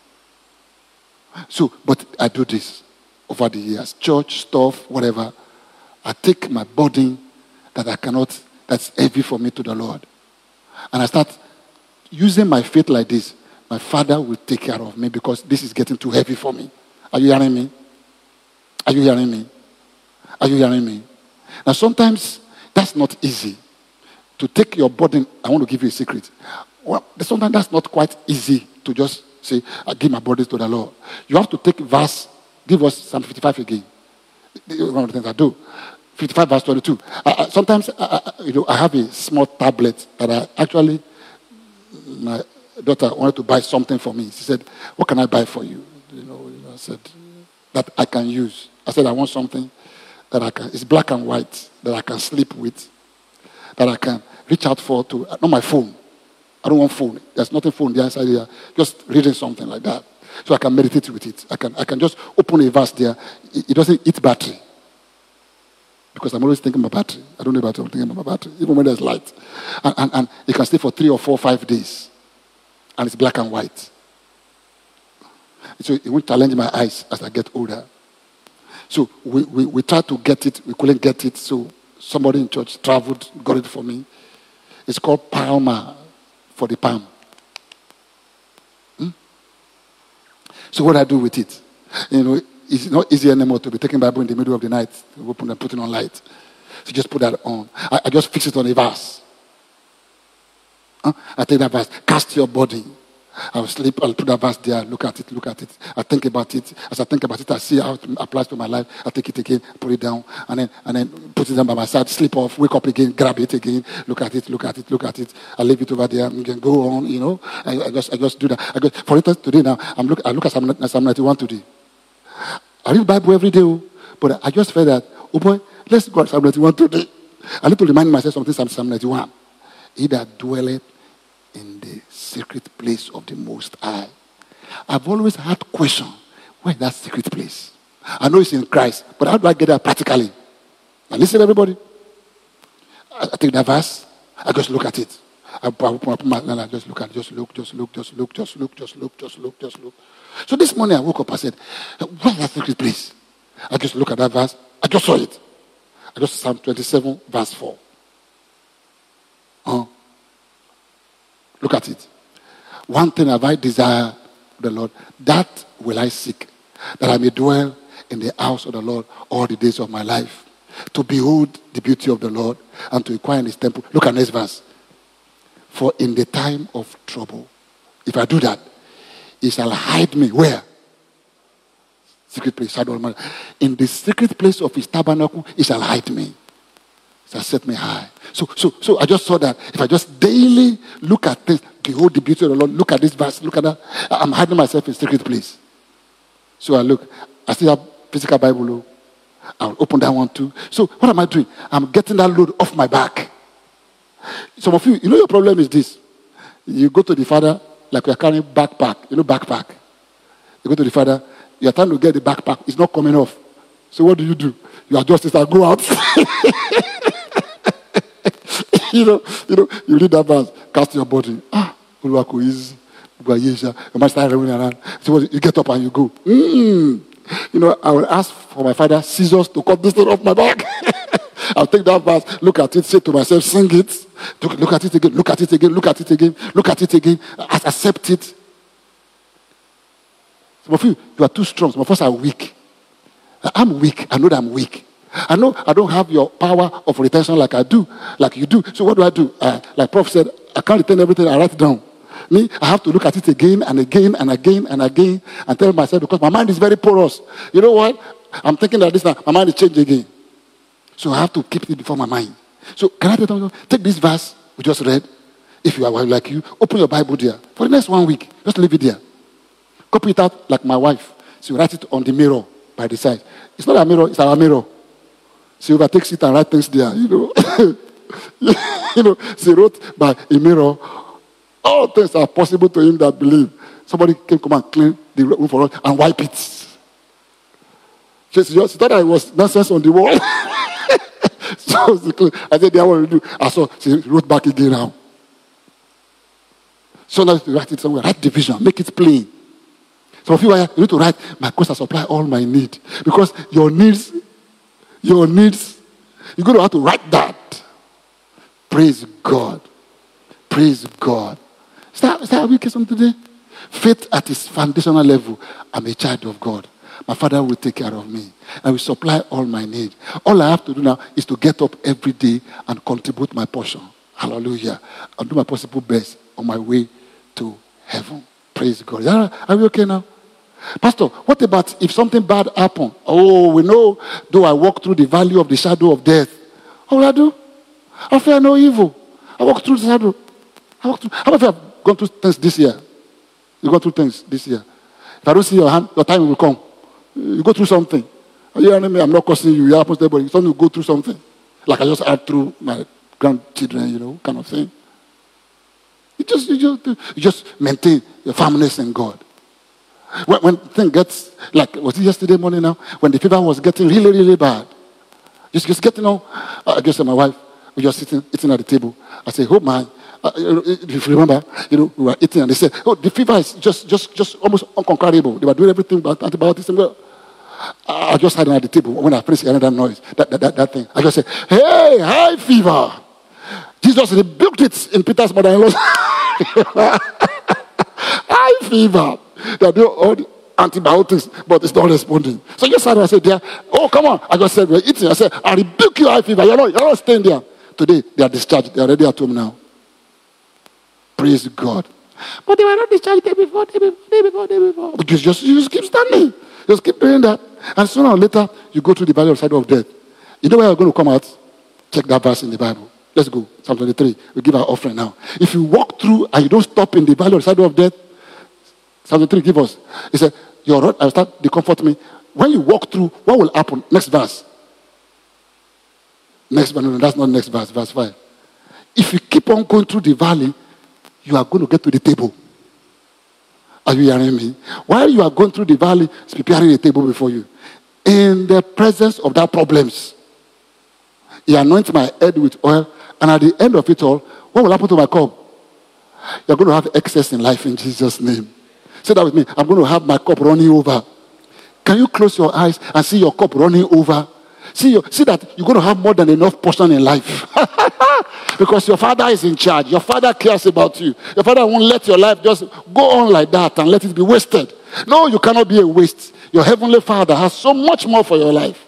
So, but I do this over the years. Church, stuff, whatever. I take my burden that I cannot, that's heavy for me to the Lord. And I start using my faith like this. My Father will take care of me because this is getting too heavy for me. Are you hearing me? Are you hearing me? Are you hearing me? Now sometimes that's not easy. To take your burden, I want to give you a secret. Well, sometimes that's not quite easy to just say, I give my burden to the Lord. You have to take verse, give us Psalm fifty-five again. One of the things I do. fifty-five verse twenty-two. I, I, sometimes, I, I, you know, I have a small tablet that I actually, my daughter wanted to buy something for me. She said, what can I buy for you? You know, you know I said, that I can use. I said, I want something that I can, it's black and white, that I can sleep with, that I can reach out for to, not my phone. I don't want phone. There's nothing phone there inside here. Just reading something like that. So I can meditate with it. I can I can just open a verse there. It, it doesn't eat battery. Because I'm always thinking about battery. I don't know about it, I'm thinking about battery. Even when there's light. And, and, and it can stay for three or four, five days. And it's black and white. So it won't challenge my eyes as I get older. So we, we, we tried to get it. We couldn't get it. So somebody in church traveled, got it for me. It's called Palma for the palm. Hmm? So what do I do with it? You know, it's not easy anymore to be taking Bible in the middle of the night, open and put it on light. So just put that on. I, I just fix it on a verse. Huh? I take that verse, cast your body. I'll sleep, I'll put that verse there, look at it, look at it. I think about it. As I think about it, I see how it applies to my life. I take it again, put it down, and then and then put it down by my side, sleep off, wake up again, grab it again, look at it, look at it, look at it. I leave it over there, and can go on, you know. I, I just I just do that. I just, for instance, today now, I'm look, I look at Psalm, Psalm ninety-one today. I read the Bible every day, but I just felt that, oh boy, let's go to Psalm ninety-one today. I need to remind myself something from Psalm ninety-one. He that dwelleth in the secret place of the Most High. I've always had question, where is that secret place? I know it's in Christ, but how do I get there practically? Now listen, everybody. I, I take that verse, I just look at it. I, I open my I just look at it, just look, just look, just look, just look, just look, just look, just look. So this morning I woke up, I said, where is that secret place? I just look at that verse, I just saw it. I just Psalm twenty-seven, verse four. Huh? Look at it. One thing have I desired the Lord, that will I seek, that I may dwell in the house of the Lord all the days of my life, to behold the beauty of the Lord and to inquire in his temple. Look at next verse. For in the time of trouble, if I do that, he shall hide me. Where? Secret place. In the secret place of his tabernacle, he shall hide me. He shall set me high. So, so, so I just saw that if I just daily look at this, behold the beauty of the Lord, look at this verse, look at that, I'm hiding myself in secret place. So I look, I still have physical Bible. I'll open that one too. So what am I doing? I'm getting that load off my back. Some of you, you know your problem is this. You go to the father like you're carrying backpack, you know backpack. You go to the father, you're trying to get the backpack, it's not coming off. So what do you do? You adjust it and go out. You know, you know, you read that verse, cast your body. Ah, Uluwako easy. You might start running around. So you get up and you go. Mm. You know, I will ask for my father scissors to cut this thing off my back. I'll take that verse, look at it, say to myself, sing it. Look, look at it again, look at it again, look at it again, look at it again, accept it. Some of you, you are too strong. Some of us are weak. I'm weak. I know that I'm weak. I know I don't have your power of retention like I do, like you do. So what do I do? Uh, like Prof said, I can't retain everything I write down. Me, I have to look at it again and again and again and again and tell myself, because my mind is very porous. You know what? I'm thinking that this time, my mind is changed again. So I have to keep it before my mind. So can I tell you, take this verse we just read. If you are like you, open your Bible there. For the next one week, just leave it there. Copy it out like my wife. She write it on the mirror by the side. It's not a mirror, it's our mirror. She overtakes it and writes things there, you know. You know, she wrote by a mirror. All things are possible to him that believe. Somebody can come and clean the room for us and wipe it. She, she just thought I was nonsense on the wall. So I said, yeah, what do you do? I saw she wrote back again now. So now you write it somewhere. Write the vision, make it plain. Some of you, you need to write, my course has supply all my need. Because your needs, your needs, you're going to have to write that. Praise God. Praise God. Is that, is that how we get on today? Faith at its foundational level. I'm a child of God. My Father will take care of me. I will supply all my need. All I have to do now is to get up every day and contribute my portion. Hallelujah. I'll do my possible best on my way to heaven. Praise God. Are, are we okay now? Pastor, what about if something bad happens? Oh, we know, though I walk through the valley of the shadow of death. What will I do? I fear no evil. I walk through the shadow. I walk through. How about if I've gone through things this year? You've gone through things this year. If I don't see your hand, your time will come. You go through something. Are you hearing me? I'm not cursing you. You happen to everybody. Something go through something. Like I just had through my grandchildren, you know, kind of thing. You just, you just, you just maintain your firmness in God. When, when thing gets, like, was it yesterday morning now? When the fever was getting really, really bad. Just, just getting on. I just said, my wife, we just sitting, eating at the table. I said, oh my. Uh, if you remember, you know, we were eating and they said, oh, the fever is just, just, just almost unconquerable. They were doing everything about antibiotics. And well, I just had it at the table when I finished hearing that noise, that, that, that, that thing. I just said, hey, high fever. Jesus rebuked it in Peter's mother-in-law's. High fever. They are doing all the antibiotics, but it's not responding. So I just sat there and said, yeah, oh, come on. I just said, we're eating. I said, I rebuke you, high fever. You're not, you're not staying there. Today, they are discharged. They are already at home now. Praise God. But they were not discharged day before, day before, day before, day before. But you just, you just keep standing. Just keep doing that. And sooner or later, you go through the valley of the shadow of death. You know where you're going to come out? Check that verse in the Bible. Let's go. Psalm twenty-three. We give our offering now. If you walk through and you don't stop in the valley of the shadow of death, Psalm twenty-three, give us. He said, your rod, I start, they comfort me. When you walk through, what will happen? Next verse. Next verse. No, no, that's not next verse. Verse five. If you keep on going through the valley, you are going to get to the table. Are you hearing me? While you are going through the valley, it's preparing a table before you. In the presence of that problems, he anoints my head with oil, and at the end of it all, what will happen to my cup? You're going to have excess in life in Jesus' name. Say that with me. I'm going to have my cup running over. Can you close your eyes and see your cup running over? See, your, see that you're going to have more than enough portion in life. Because your Father is in charge. Your Father cares about you. Your Father won't let your life just go on like that and let it be wasted. No, you cannot be a waste. Your Heavenly Father has so much more for your life.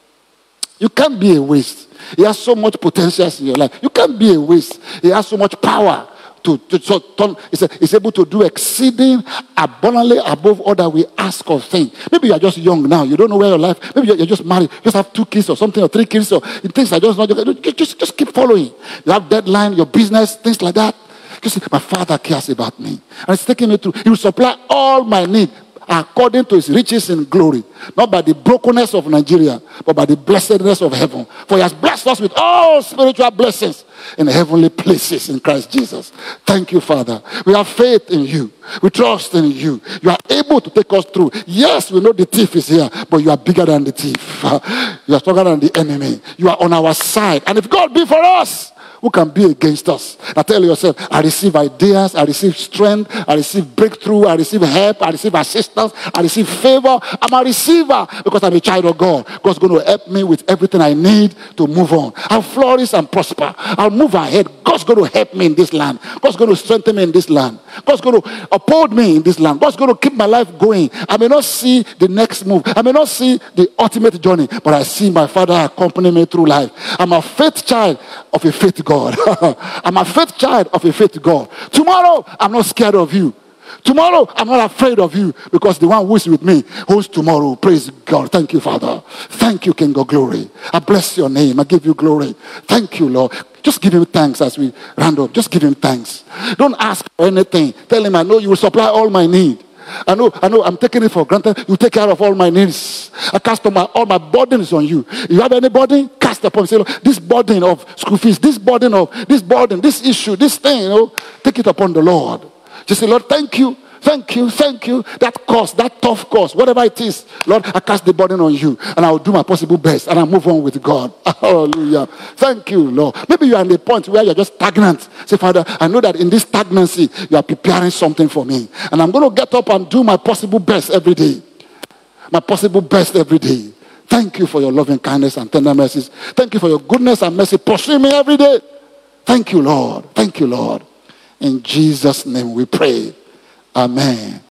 You can't be a waste. He has so much potential in your life. You can't be a waste. He has so much power. To, to, to turn, he's, he's able to do exceeding abundantly above all that we ask or think. Maybe you are just young now. You don't know where your life. Maybe you're, you're just married. You just have two kids or something, or three kids, or things are just not. Just, just keep following. You have deadline, your business, things like that. You see, my Father cares about me, and He's taking me through. He will supply all my need according to His riches in glory, not by the brokenness of Nigeria, but by the blessedness of heaven. For He has blessed us with all spiritual blessings in heavenly places in Christ Jesus. Thank you, Father. We have faith in you. We trust in you. You are able to take us through. Yes, we know the thief is here, but you are bigger than the thief. You are stronger than the enemy. You are on our side. And if God be for us, who can be against us? Now tell yourself, I receive ideas, I receive strength, I receive breakthrough, I receive help, I receive assistance, I receive favor. I'm a receiver because I'm a child of God. God's going to help me with everything I need to move on. I'll flourish and prosper. I'll move ahead. God's going to help me in this land. God's going to strengthen me in this land. God's going to uphold me in this land. God's going to keep my life going. I may not see the next move. I may not see the ultimate journey, but I see my Father accompany me through life. I'm a faith child of a faith God. God. I'm a faith child of a faith God. Tomorrow, I'm not scared of you. Tomorrow, I'm not afraid of you because the one who is with me holds tomorrow. Praise God. Thank you, Father. Thank you, King of glory. I bless your name. I give you glory. Thank you, Lord. Just give him thanks as we round up. Just give him thanks. Don't ask for anything. Tell him, I know you will supply all my need. I know, I know, I'm taking it for granted. You take care of all my needs. I cast all my, all my burdens on you. If you have any burden, cast upon me. Say, Lord, this burden of school fees, this burden of, this burden, this issue, this thing, you know, take it upon the Lord. Just say, Lord, thank you. Thank you, thank you. That cost, that tough cost, whatever it is, Lord, I cast the burden on you and I'll do my possible best and I'll move on with God. Hallelujah. Thank you, Lord. Maybe you are in the point where you're just stagnant. Say, Father, I know that in this stagnancy, you are preparing something for me. And I'm going to get up and do my possible best every day. My possible best every day. Thank you for your loving kindness and tender mercies. Thank you for your goodness and mercy. Pursue me every day. Thank you, Lord. Thank you, Lord. In Jesus' name we pray. Amen.